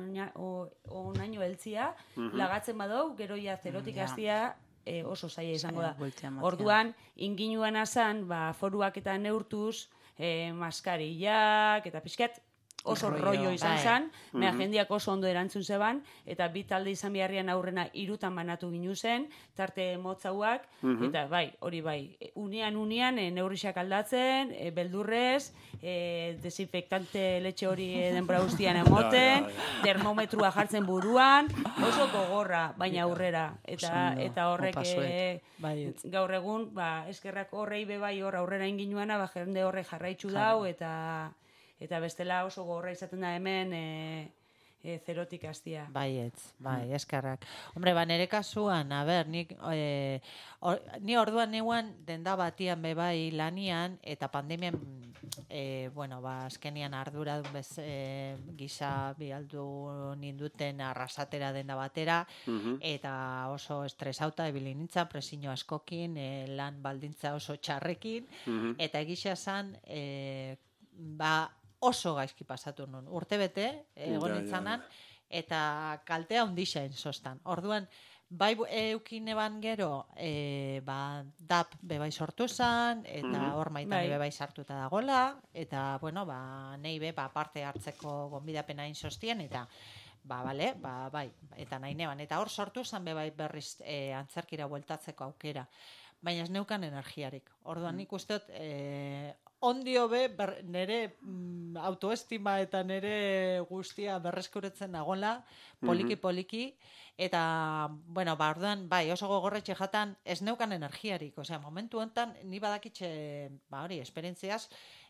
onaino heltzia, lagatzen badau, gero ja zerotik Ja. hastia e, oso zaila izango da. Zaila, buelta ematea. Orduan, inginuan azan, ba, foruak eta neurtuz, e, maskarillak, eta pixkat, oso Rollo, rollo izan bai. zen, mea jendeak oso ondo erantzun zeban, eta bi talde izan beharrian aurrena irutan banatu ginu zen, tarte motzauak, eta bai, hori bai, unean unean e, neurriak aldatzen, e, beldurrez, e, desinfektante letxe hori e, denbora guztian emoten, Ja, ja, ja. termometrua jartzen buruan, oso gogorra, baina aurrera, eta Oso ondo, eta horrek opa zuek. e, Baietz. gaur egun, ba, eskerrak horrei bebai hor aurrera inginuana, ba, jende horre jarraitzu dau, eta eta bestela oso gogorra izaten da hemen e, e, zerotik hastia. Baietz, bai, eskerrak. Hombre, ba, nire kasuan, a ber, nik, e, or, ni orduan neuan denda batian bebai lanian, eta pandemian, e, bueno, ba, azkenian arduradun bez e, gisa bialdu ninduten arrasatera denda batera, eta oso estresauta ebili nintzen, presiño askokin, e, lan baldintza oso txarrekin, eta egisa zan, e, ba, oso gaizki pasatu nun. Urte bete, egon Ja, ja, nintzanan, eta kaltea hundixain sostan. Orduan, bai bu- eukin eban gero, e, ba, D A P bebai sortu zan, eta hor maitan Bai. bebai sartuta dagola, eta, bueno, ba, nahi be, ba, parte hartzeko gonbidapena hain sostien, eta, ba, bale, ba, bai, eta nahi neban. Eta hor sortu zan bebai berriz e, antzerkira bueltatzeko aukera. Baina ez neukan energiarik. Orduan nik uste dut, e, ondio be, ber, nere mm, autoestima eta nere guztia berreskuretzen nagola, poliki-poliki, eta, bueno, ba, orduan, bai, oso gogorretxe jatan, ez neukan energiarik. Osea, momentu honetan, ni badakitxe, ba, hori, esperientziaz,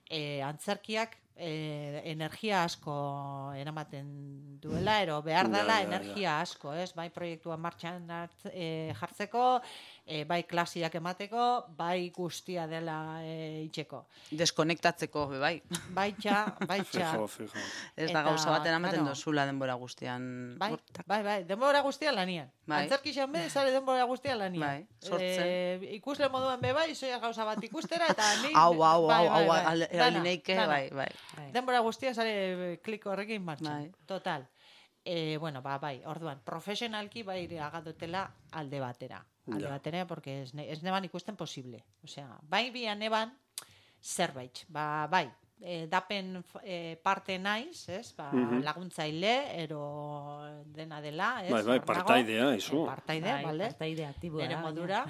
e, antzerkiak e, energia asko eramaten duela, ero behar dela Ja, ja, ja. energia asko, ez? Bai proiektua martxan hart- e, jartzeko, e, bai klasiak emateko, bai guztia dela e, itxeko. Deskonektatzeko, be bai. Baitxa, baitxa. Fijo, fijo. Ez da Eta, gauza baten amaten claro. dozula denbora guztian. Bai, Hortak. bai, bai, denbora guztia lanian. Bai. Antzerkixan be, zare denbora guztia lanian. Bai, sortzen. E, ikusle moduan be bai, zoia gauza bat ikustera, eta ni... Hau, hau, bai, hau, bai, hau, bai. ale- Dana, alineike, dana. bai, bai. Bai. Denbora guztia zare klik horrekin martxan. Bai. Total. E, bueno, ba, bai, orduan, profesionalki bai agadotela alde batera. Alde Ja. batera, porque ez, ne, ez neban ikusten posible. Osea, bai bian neban zerbait. Ba, bai, e, dapen e, parte naiz, ez? Ba, Mhm. laguntzaile, ero dena dela, ez? Bai, bai, Hor nago. partaidea, izu. E, partaide, Bai, bale? partaide aktiboa Nere da, baina. modura.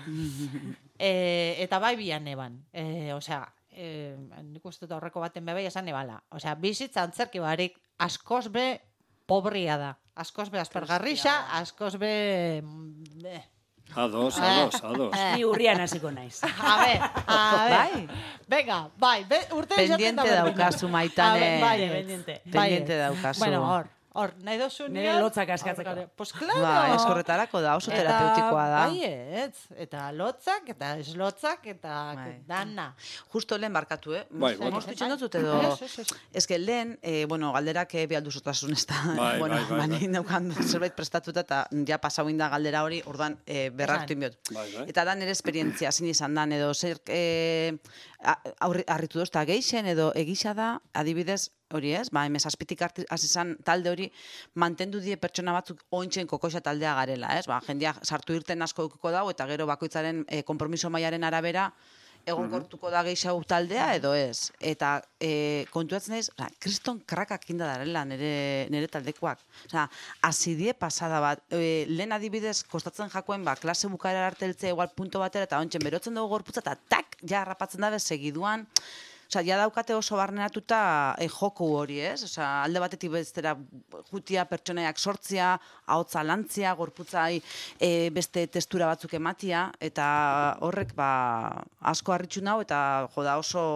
e, eta bai bian neban. E, osea, e, nik uste dut aurreko baten bebai esan nebala. Osea, bizitza antzerki barik askoz be pobria da. Askoz be aspergarrixa, askoz be... mm, be. Ados, ados, ados. Ni urrian hasiko naiz. A ver, a ver. Bai. Venga, bai, be, urte izaten da Pendiente berdina. daukazu, A Maitane. ver, bai, Pendiente. bai, Pendiente daukazu. Bueno, hor, hor, nahi dozu Nire lotzak askatzeko. Hor, Pues claro. Ba, eskorretarako da, oso terapeutikoa da. Bai, ez. Eta lotzak, eta eslotzak, eta Bai. dana. Justo lehen barkatu, eh? Bai, bai. Moztu itxen dut edo... Ez, ez, ez. Ez que lehen, eh, bueno, galderak eh, bialdu zotasun ez da. Bai, bueno, bai, bai, bani bai. neukan zerbait prestatuta eta ja pasau inda galdera hori, orduan eh, berrartu inbiot. Bai, bai. Eta da nire esperientzia, zin izan dan, edo zer eh, a- aurri- harritu dozta geixen, edo egisa da, adibidez, hori ez, ba, emezazpitik hasi izan talde hori, mantendu die pertsona batzuk ointxen kokoxa taldea garela, ez? Ba, jendea sartu irten asko eukiko dago, eta gero bakoitzaren eh, konpromiso mailaren arabera, egonkortuko da gehiago taldea edo ez. Eta e, kontuatzen naiz, oza, kriston krakak inda darela nire, nire taldekoak. Oza, azidie pasada bat, e, lehen adibidez, kostatzen jakoen, ba, klase bukaera arte heltzea igual punto batera, eta ontsen berotzen dugu gorputza, eta tak, ja harrapatzen dabe segiduan, Osa, ja daukate oso barneratuta e, joku hori, ez? Osa, alde batetik bestera jutia pertsonaiak sortzia, ahotza lantzia, gorputzai e, beste testura batzuk ematia, eta horrek ba, asko harritxu nau, eta joda oso...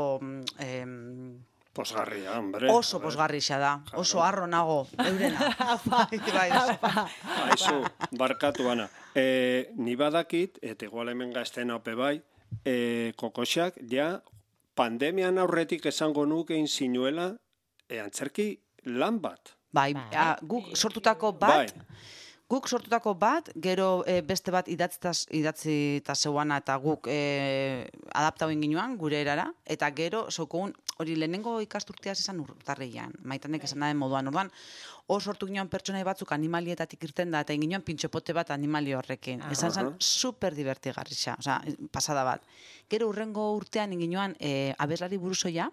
Em, Posgarria, hombre. oso posgarrixa da, oso harro nago, eurena. bai, bai, Aizu, barkatu ana. E, ni badakit, eta igual hemen gazten ope bai, e, kokoxak, ja, pandemian aurretik esango nuke insinuela, e, antzerki lan bat. bai, Bai. a, guk sortutako bat, Bai. Guk sortutako bat, gero e, beste bat idatzitaz, idatzita zeuana eta guk e, adaptau inginuan gure erara, eta gero zaukogun, hori lehenengo ikasturtea izan urtarrian, Maitanek esan daen moduan, orduan, hor sortu ginoan pertsonai batzuk animalietatik irten da, eta inginoan pintxopote bat animali horrekin. Esan zen, super divertigarrixa, osea, pasada bat. Gero urrengo urtean inginoan e, abeslari buruzoia,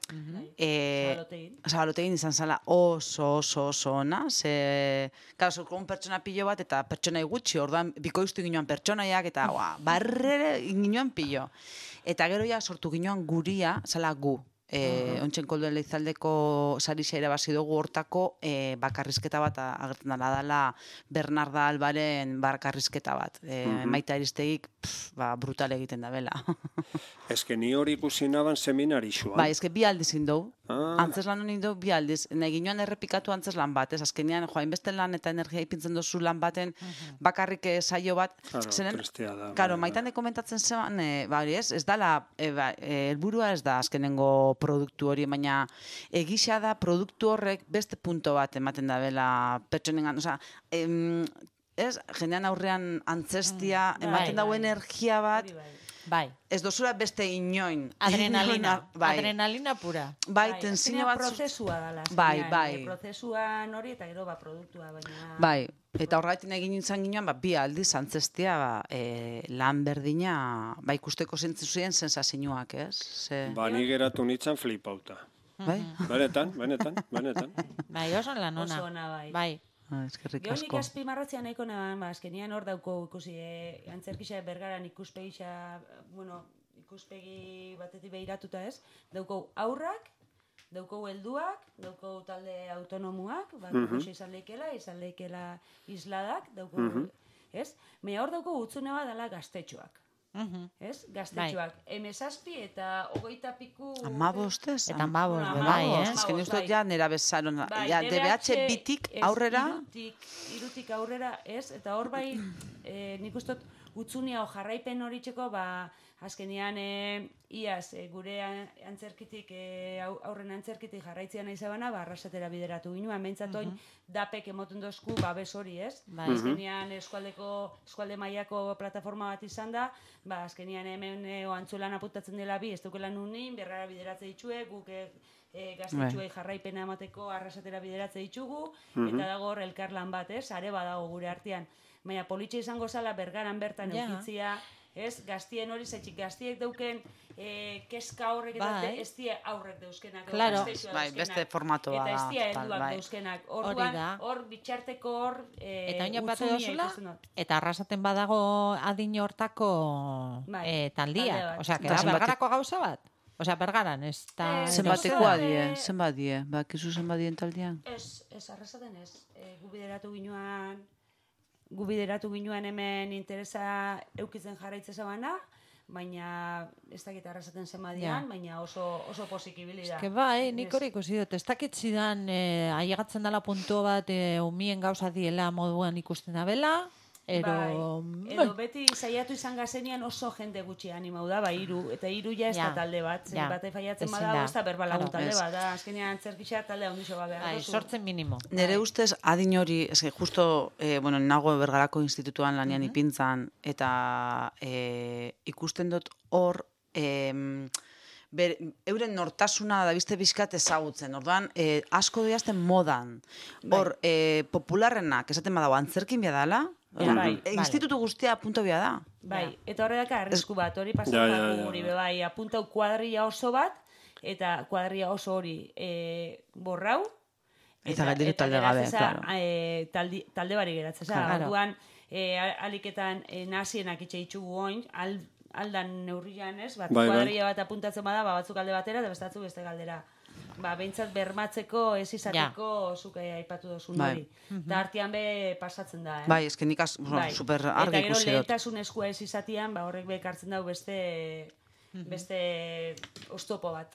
Eh, Zabalotegin. Zabalotegin izan zala oso, oso, oso ona, ze, claro, zaukogun pertsona pilo bat, eta pertsonai gutxi, orduan bikoiztu ginoan pertsonaiak, eta ba, barrere ginoan pilo. Eta gero ja sortu ginoan guria, zala gu. E, Ontsen koldo leizaldeko sarisa irabazi dugu hortako e, bakarrizketa bat agertzen dela dela Bernarda Albaren bakarrizketa bat. E, Maite Aristegik pff, ba, brutal egiten da bela. Eske ni hori ikusi naban seminarixuan. Bai, eske bi aldiz indou. Ah. Antzeslan honi indou bi aldiz. Nahi ginoan errepikatu antzeslan bat, ez? Azkenean, joa, inbeste lan eta energia ipintzen dozu lan baten bakarrik eh, saio bat. Claro, Zeren, tristea da, Karo, bai, Maitane komentatzen zean, e, ba, hori ez, ez dala, e, ba, e, helburua ez da azkenengo produktu hori, baina egisa da produktu horrek beste punto bat ematen da bela pertsonengan, osea, em, ez, jendean aurrean antzestia, Mm, ematen bai, dago bai. energia bat, Hori bai. Bai. ez dozula beste inoin. Adrenalina. bai. Adrenalina pura. Bai, Bai, tensio azkenean bat... prozesua dala. Bai, azkenean, bai. eh, Prozesuan hori eta gero ba produktua, baina... Bai, eta horregatik egin nintzen ginoan, ba, bi aldiz antzestia, ba, e, lan berdina, ba, ikusteko zentzu ziren sensazioak, ez? Ze, Ba, ni geratu nintzen flipauta. bai? Benetan, benetan, benetan. Bai, oso lan ona. Oso ona, bai. Bai. Ah, eskerrik Gero nik asko. azpimarratzea nahiko neban, ba, azkenian hor dauko ikusi, e, antzerkisa bergaran ikuspegisa, bueno, ikuspegi batetik behiratuta ez, dauko aurrak, dauko helduak, dauko talde autonomoak, ba, Mhm. mm izan leikela, izan leikela isladak, dauko, ez? Baina hor dauko gutzune bat dela gaztetxoak. ez? Gaztetxoak. Hemezazpi eta hogeita piku... Amabostez? Eta amabos, Bueno, bai, eh? amabos, Ez que nik dut bai. ja nera bezaron, Bai, ja, D B H D B H bitik ez, aurrera, Irutik, irutik aurrera, ez? Eta hor bai, e, nik uste dut, utzunia o jarraipen horitzeko, ba, azkenean e, iaz, e, gure antzerkitik, e, aurren antzerkitik jarraitzea nahi zabana, ba, arrasatera bideratu ginoan, behintzat oin, dapek emoten dozku babes hori, ez? Bai. Azkenean eskualdeko, eskualde mailako plataforma bat izan da, ba, azkenean hemen e, oantzuelan aputatzen dela bi, ez dukela nunin, berrara bideratze ditue, guk e, e, gaztetxuei jarraipena emateko arrasatera bideratze ditugu, eta dago hor elkarlan bat, ez? Are badago gure artean. Baina politxe izango zala bergaran bertan Ja. eukitzia, ez? Gaztien hori zetxik, gaztiek dauken e, keska horrek eta Bai. ez die aurrek deuskenak. edo Claro. gaztetxoa bai, deuskenak. beste formatoa Eta ez da, dia tal, helduak bai. deuskenak. Hori Orduan, da. hor bitxarteko hor e, Eta oinak bat utzunia edozula, ikusten dut. eta arrasaten badago adin hortako Bai, eh, talde taldiak. bat. Osea, que Eta da zenbatek- bergarako gauza bat. Osea, bergaran, ez da... Eh, zenbateko Zer- adie, zenbat die, bakizu zenbat dien taldean? Ez, ez arrasaten ez. E, gu bideratu ginuan, gu bideratu ginuan hemen interesa eukitzen jarraitze zabana, baina ez dakit arrasaten zenbadian, Ja. baina oso, oso posik ibili da. Que bai, nik Ez. hori ikusi dut. Ez dakit zidan, eh, ailegatzen dela puntu bat, eh, umien gauza diela moduan ikusten dabela, ero... Bai, edo beti saiatu izan gazenean oso jende gutxi animau da, bai hiru eta hiru ja ez da Ja, talde bat, zen ja, bate faiatzen ezin badago da, ez da berbalagun claro, talde ez. bat, da azkenean antzerkitxea talde handixo bat behar Bai, duzu. sortzen minimo. Nere ustez, adin hori, eske justo, eh, bueno, nago Bergarako institutuan lanian ipintzan, eta eh, ikusten dut hor, eh, ber, euren nortasuna da biste bizkat ezagutzen. Orduan, eh, asko doiazten modan. Hor, eh, popularrenak, esaten badago, antzerkin bia dala, Ja, bai, eh, institutu guztia punto bia da. Bai, eta horrek arrisku bat, hori Ja, ja, pasatzen ja, guri, ja. be bai, apuntau kuadrilla oso bat, eta kuadrilla oso hori e, borrau, Eta gelditu talde gabe, geratzen za, claro. e, taldi, talde bari geratzen za. Claro. Orduan, e, aliketan e, nazienak itxe ditugu oin, al, aldan neurrian ez, bat Bai, bai. kuadrilla bat apuntatzen bada, ba, batzuk alde batera, eta bestatzu beste galdera. Ba, behintzat bermatzeko, ez izateko, zuk eh, aipatu dozun Bai. hori. Eta artean be pasatzen da, eh? Bai, eske nik az, bueno, Bai. super Eta argi gero ikusi dut. lehentasun eskua ez izatean, ba, horrek bekartzen dau beste, beste oztopo bat.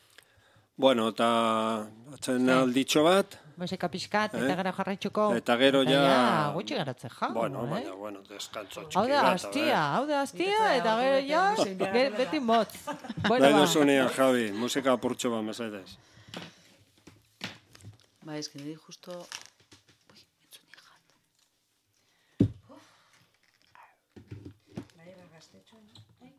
Bueno, eta atzen alditxo bat, Musika pixkat, eta Eh? gero jarraitzuko. Eta gero Eta ja- gutxi geratzen ja. bueno, eh? baina, bueno, deskantzo txiki Hau da, bat, astia, hau da, astia, Nik ez eta da, gero bete ja, musen behar ge- dela. beti motz. Bueno, Nahi ba, duzunean, Javi, musika apurtxo bat, mesedez. Bai, eske niri justo... Ui, entzun igat. Bai, ba, gaztetxoan. Bai.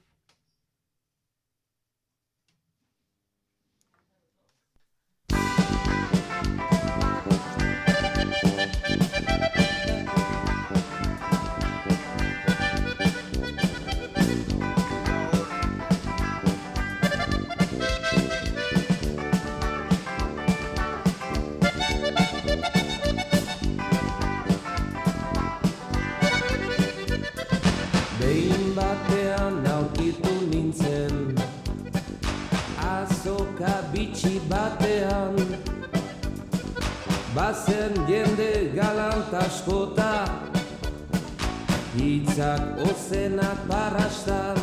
Behin batean aurkitu nintzen azoka bitxi batean bazen jende galant askota hitzak ozenak barrastan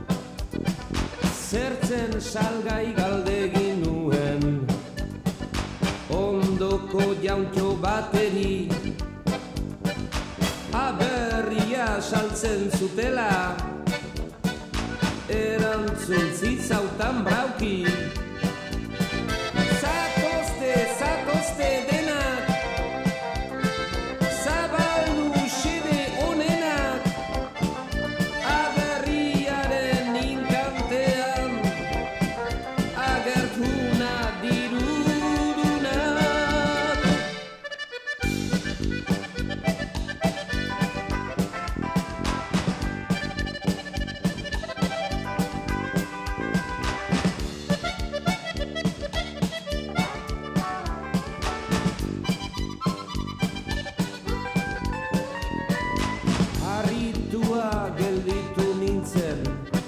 zertzen salgai galdegin nuen ondoko jauntxo bateri aberria saltzen zutela erantzun zitzautan brauki zatozte, zatozte denak zabaldu xede onenak aberriaren inkantean agertuna dirudunak. Harritua gelditu nintzen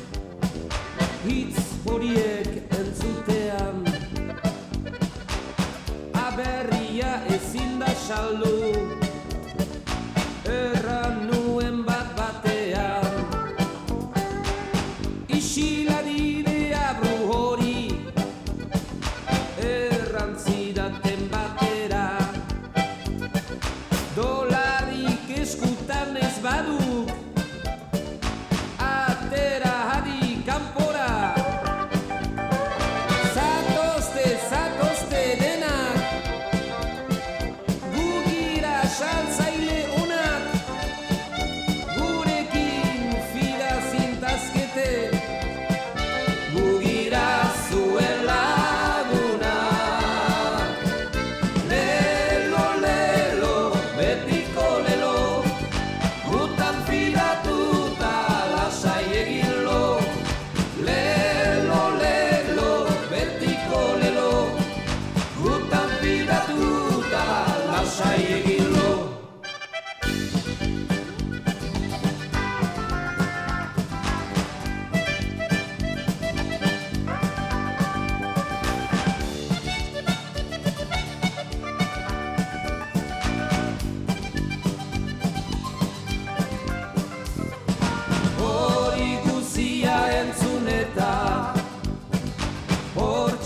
hitz horiek entzutean aberria ezin da saldu erran nuen bat batean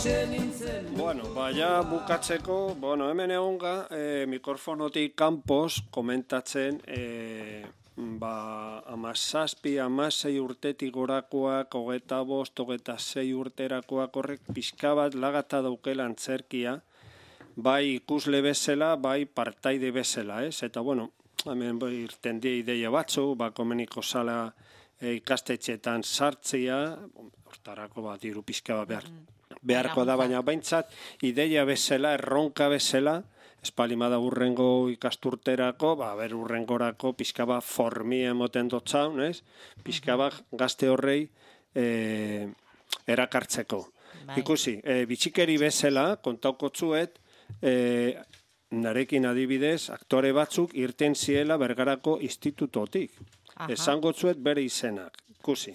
Hortxe nintzen. Bueno, baina bukatzeko, bueno, hemen egonga, e, mikrofonotik kanpoz komentatzen, e, ba, amazazpi, amasei urtetik gorakoak, hogeta bost, hogeta sei urterakoak horrek pixka bat lagata daukela antzerkia, bai ikusle bezala, bai partaide bezala, ez? Eta, bueno, hemen bai, irten die ideia batzu, ba, komeniko sala e, ikastetxetan sartzea, hortarako bat diru pixka bat behar, beharko da, baina baintzat ideia bezala, erronka bezala, espalimada urrengo ikasturterako, ba, ber urrengorako pixka bat formia emoten dotzaun, ez? Pixka bat gazte horrei e, erakartzeko. Bai. Ikusi, e, bitxikeri bezala, kontaukotzuet, e, narekin adibidez, aktore batzuk irten ziela Bergarako institutotik. Aha. Esangotzuet bere izenak. Ikusi.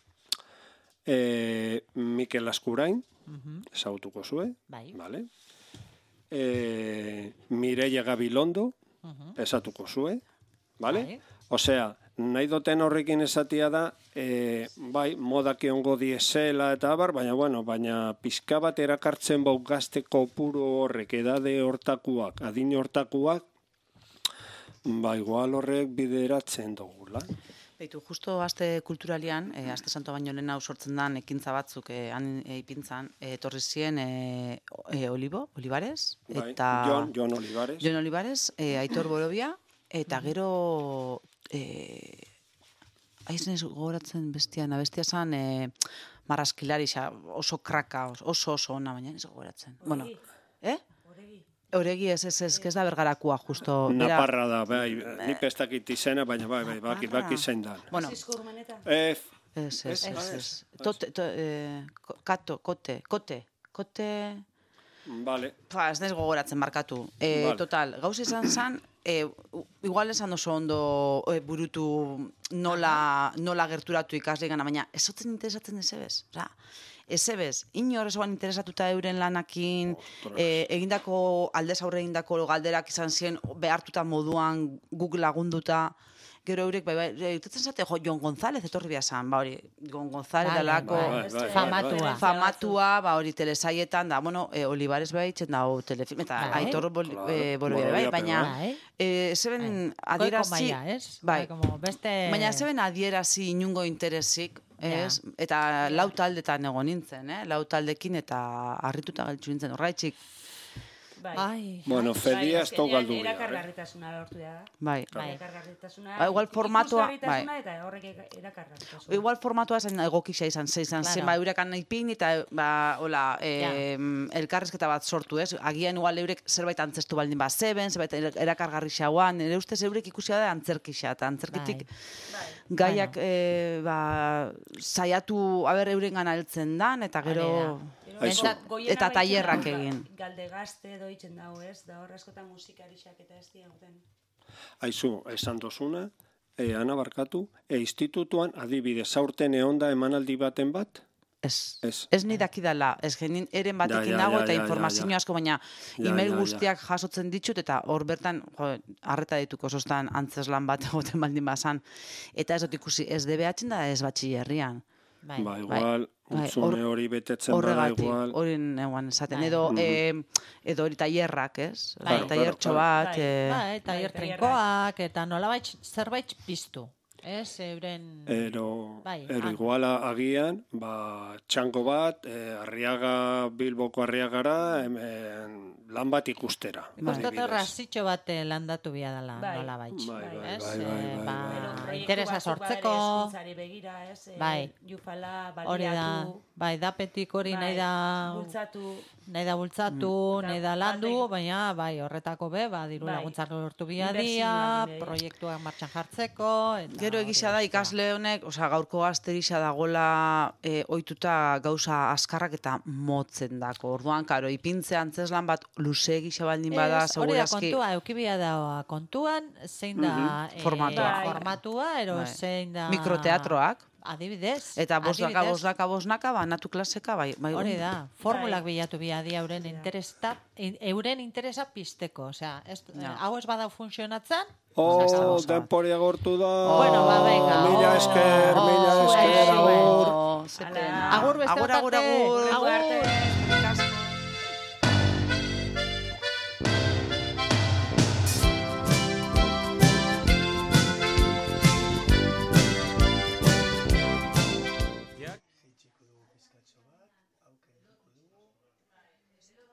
E, Mikel Askurain, ezagutuko zue, Bai. vale? E, Mireia Gabilondo, esatuko zue, vale? Bai. Osea, nahi doten horrekin esatia da, e, bai, modaki ongo diesela eta abar, baina, bueno, baina pixka bat erakartzen bau gazte kopuru horrek, edade hortakuak, adin hortakuak, ba, igual horrek bideratzen dugula. Beitu, justo aste kulturalian, e, aste santo baino lehen hau sortzen dan ekintza batzuk e, han e, ipintzan, e, etorri ziren e, e, Olibo, Olivares, Bai, eta Jon, Jon Olivares. Jon Olivares, e, Aitor Borobia, eta gero e, aizenez gogoratzen bestian, abestia zan e, marraskilari, xa, oso kraka, oso oso ona, baina ez gogoratzen. Bueno, eh? Oregi ez, ez, ez, ez da Bergarakoa, justo. bera- Naparra da, bai, nik ez dakit izena, baina bai, bai, baki, baki zein da. Bueno, Francisco Urmeneta. Eh, ez, ez, Ez, ez, ez. ez. Tote, to, eh, ko- kato, kote, kote, kote... vale, Pa, ez naiz gogoratzen markatu. E, Vale. Total, gauz izan zen, e, u- igual esan oso ondo e, burutu nola, nola gerturatu ikasle gana, baina ez zotzen interesatzen ez ebez. Osa, ez ebez, inor esoan interesatuta euren lanakin, e, egindako, aldez aurre egindako galderak izan ziren behartuta moduan guk lagunduta, gero eurek, bai, bai, ikutzen zate, jo, Jon González etorri behazan, ba hori, Jon González Bai, dalako, bai, bai, bai, Famatua. bai. famatua, ba hori telesaietan, da, bueno, e, Olivares bai itzen dago telefilm, eta Bai. Aitor bol, Claro, e, Borobia, bai, Borobia, baina, Bai. e, zeben Goiko adierazi, maila, ez? bai, Como beste... baina zeben adierazi inungo interesik, ez? Eta lau taldetan egon nintzen, eh? Lau taldekin eta harrituta galtzu nintzen, horraitzik, Bai. Ai, bueno, fedia ez dau galdu behar, eh? Erakargarritasuna lortu da. bai. Bai. Erakargarritasuna. Ba, igual formatua, ikusgarritasuna eta horrek erakargarritasuna. Igual formatua zen egokisa izan, ze izan Claro. zen, ba, eurekan ipin, eta, ba, hola, e, elkarrezketa bat sortu, ez? Agian igual eurek zerbait antzestu baldin ba zeben, zerbait erakargarri xauan, nire ustez eurek ikusia da antzerkixa, eta antzerkitik gaiak e, ba, saiatu, aber euren gana heltzen dan, eta gero... Aizu. Eta tailerrak egin. Galde gazte doitzen dago, ez? Da hor askotan musikarixak eta ez diaguten. Aizu, esan dozuna, e, ana barkatu, e, institutuan adibidez, aurten egonda emanaldi baten bat? Ez, Ez. ez ni dakidala, ez genin eren batekin Ja, ja, dago ja, eta ja, informazio ja, ja. asko, baina Ja, email ja, ja. guztiak jasotzen ditut eta hor bertan, jo, harreta dituko sostan antzeslan bat egoten baldin bazan. Eta ez dut ikusi, ez D B H-en da ez batxillerrian. bai. Ba, igual, bai, utzune hor- hori betetzen bada Horregatik, igual. hori eguan esaten. Bai. Edo, Mhm. eh, edo hori tailerrak, ez? Bai. Tailertxo Claro, bat, Bai. eh, Bai, eta Bai, trinkoak, eta nolabait zerbait piztu. Ez, euren... Ero, Bai, ero ah. iguala agian, ba, txango bat, eh, Arriaga, Bilboko Arriagara, hemen, lan bat ikustera. Ikustete adibidez. razitxo bat eh, landatu bia dela, Bai. nolabait. Bai, bai, Ez, bai, eh, bai, bai, ba, bai. Proiektu interesa batzuk ba ere sortzeko, hezkuntzari begira, ez? Eh, Bai. Jufala, hori da, baliatu, bai, dapetik hori bai, nahi da... bultzatu, Nahi da bultzatu, Mm. nahi da Eta landu, batek- baina bai, horretako be, ba, diru Bai. laguntzak lortu bia Inbertsioak dia, ere. proiektuak martxan jartzeko, eta... Gero egisa hori da guztia. ikasle honek, osea gaurko gazterisa dagola e, ohituta gauza askarrak eta motzen dako. Orduan, karo, ipintze antzeslan bat luze gisa baldin bada, Ez, hori da segurazki... kontua, eukibia da kontuan, zein da eh, Formatua. Bai. formatua, ero Bai. zein da... Mikroteatroak. Adibidez. Eta bosnaka, adibidez. bosnaka, bosnaka, banatu klaseka, bai. bai Hori da, formulak Bai. bilatu bia di euren interesa, euren interesa pizteko, osea, ez, Ja. hau ez bada funtzionatzen, Oh, denporia gortu da. Bueno, ba, venga. Mila Oh, esker, mila oh, esker, zuen, agur. Oh, ze Ala. pena. agur beste agur, bat agur, arte. agur. agur arte.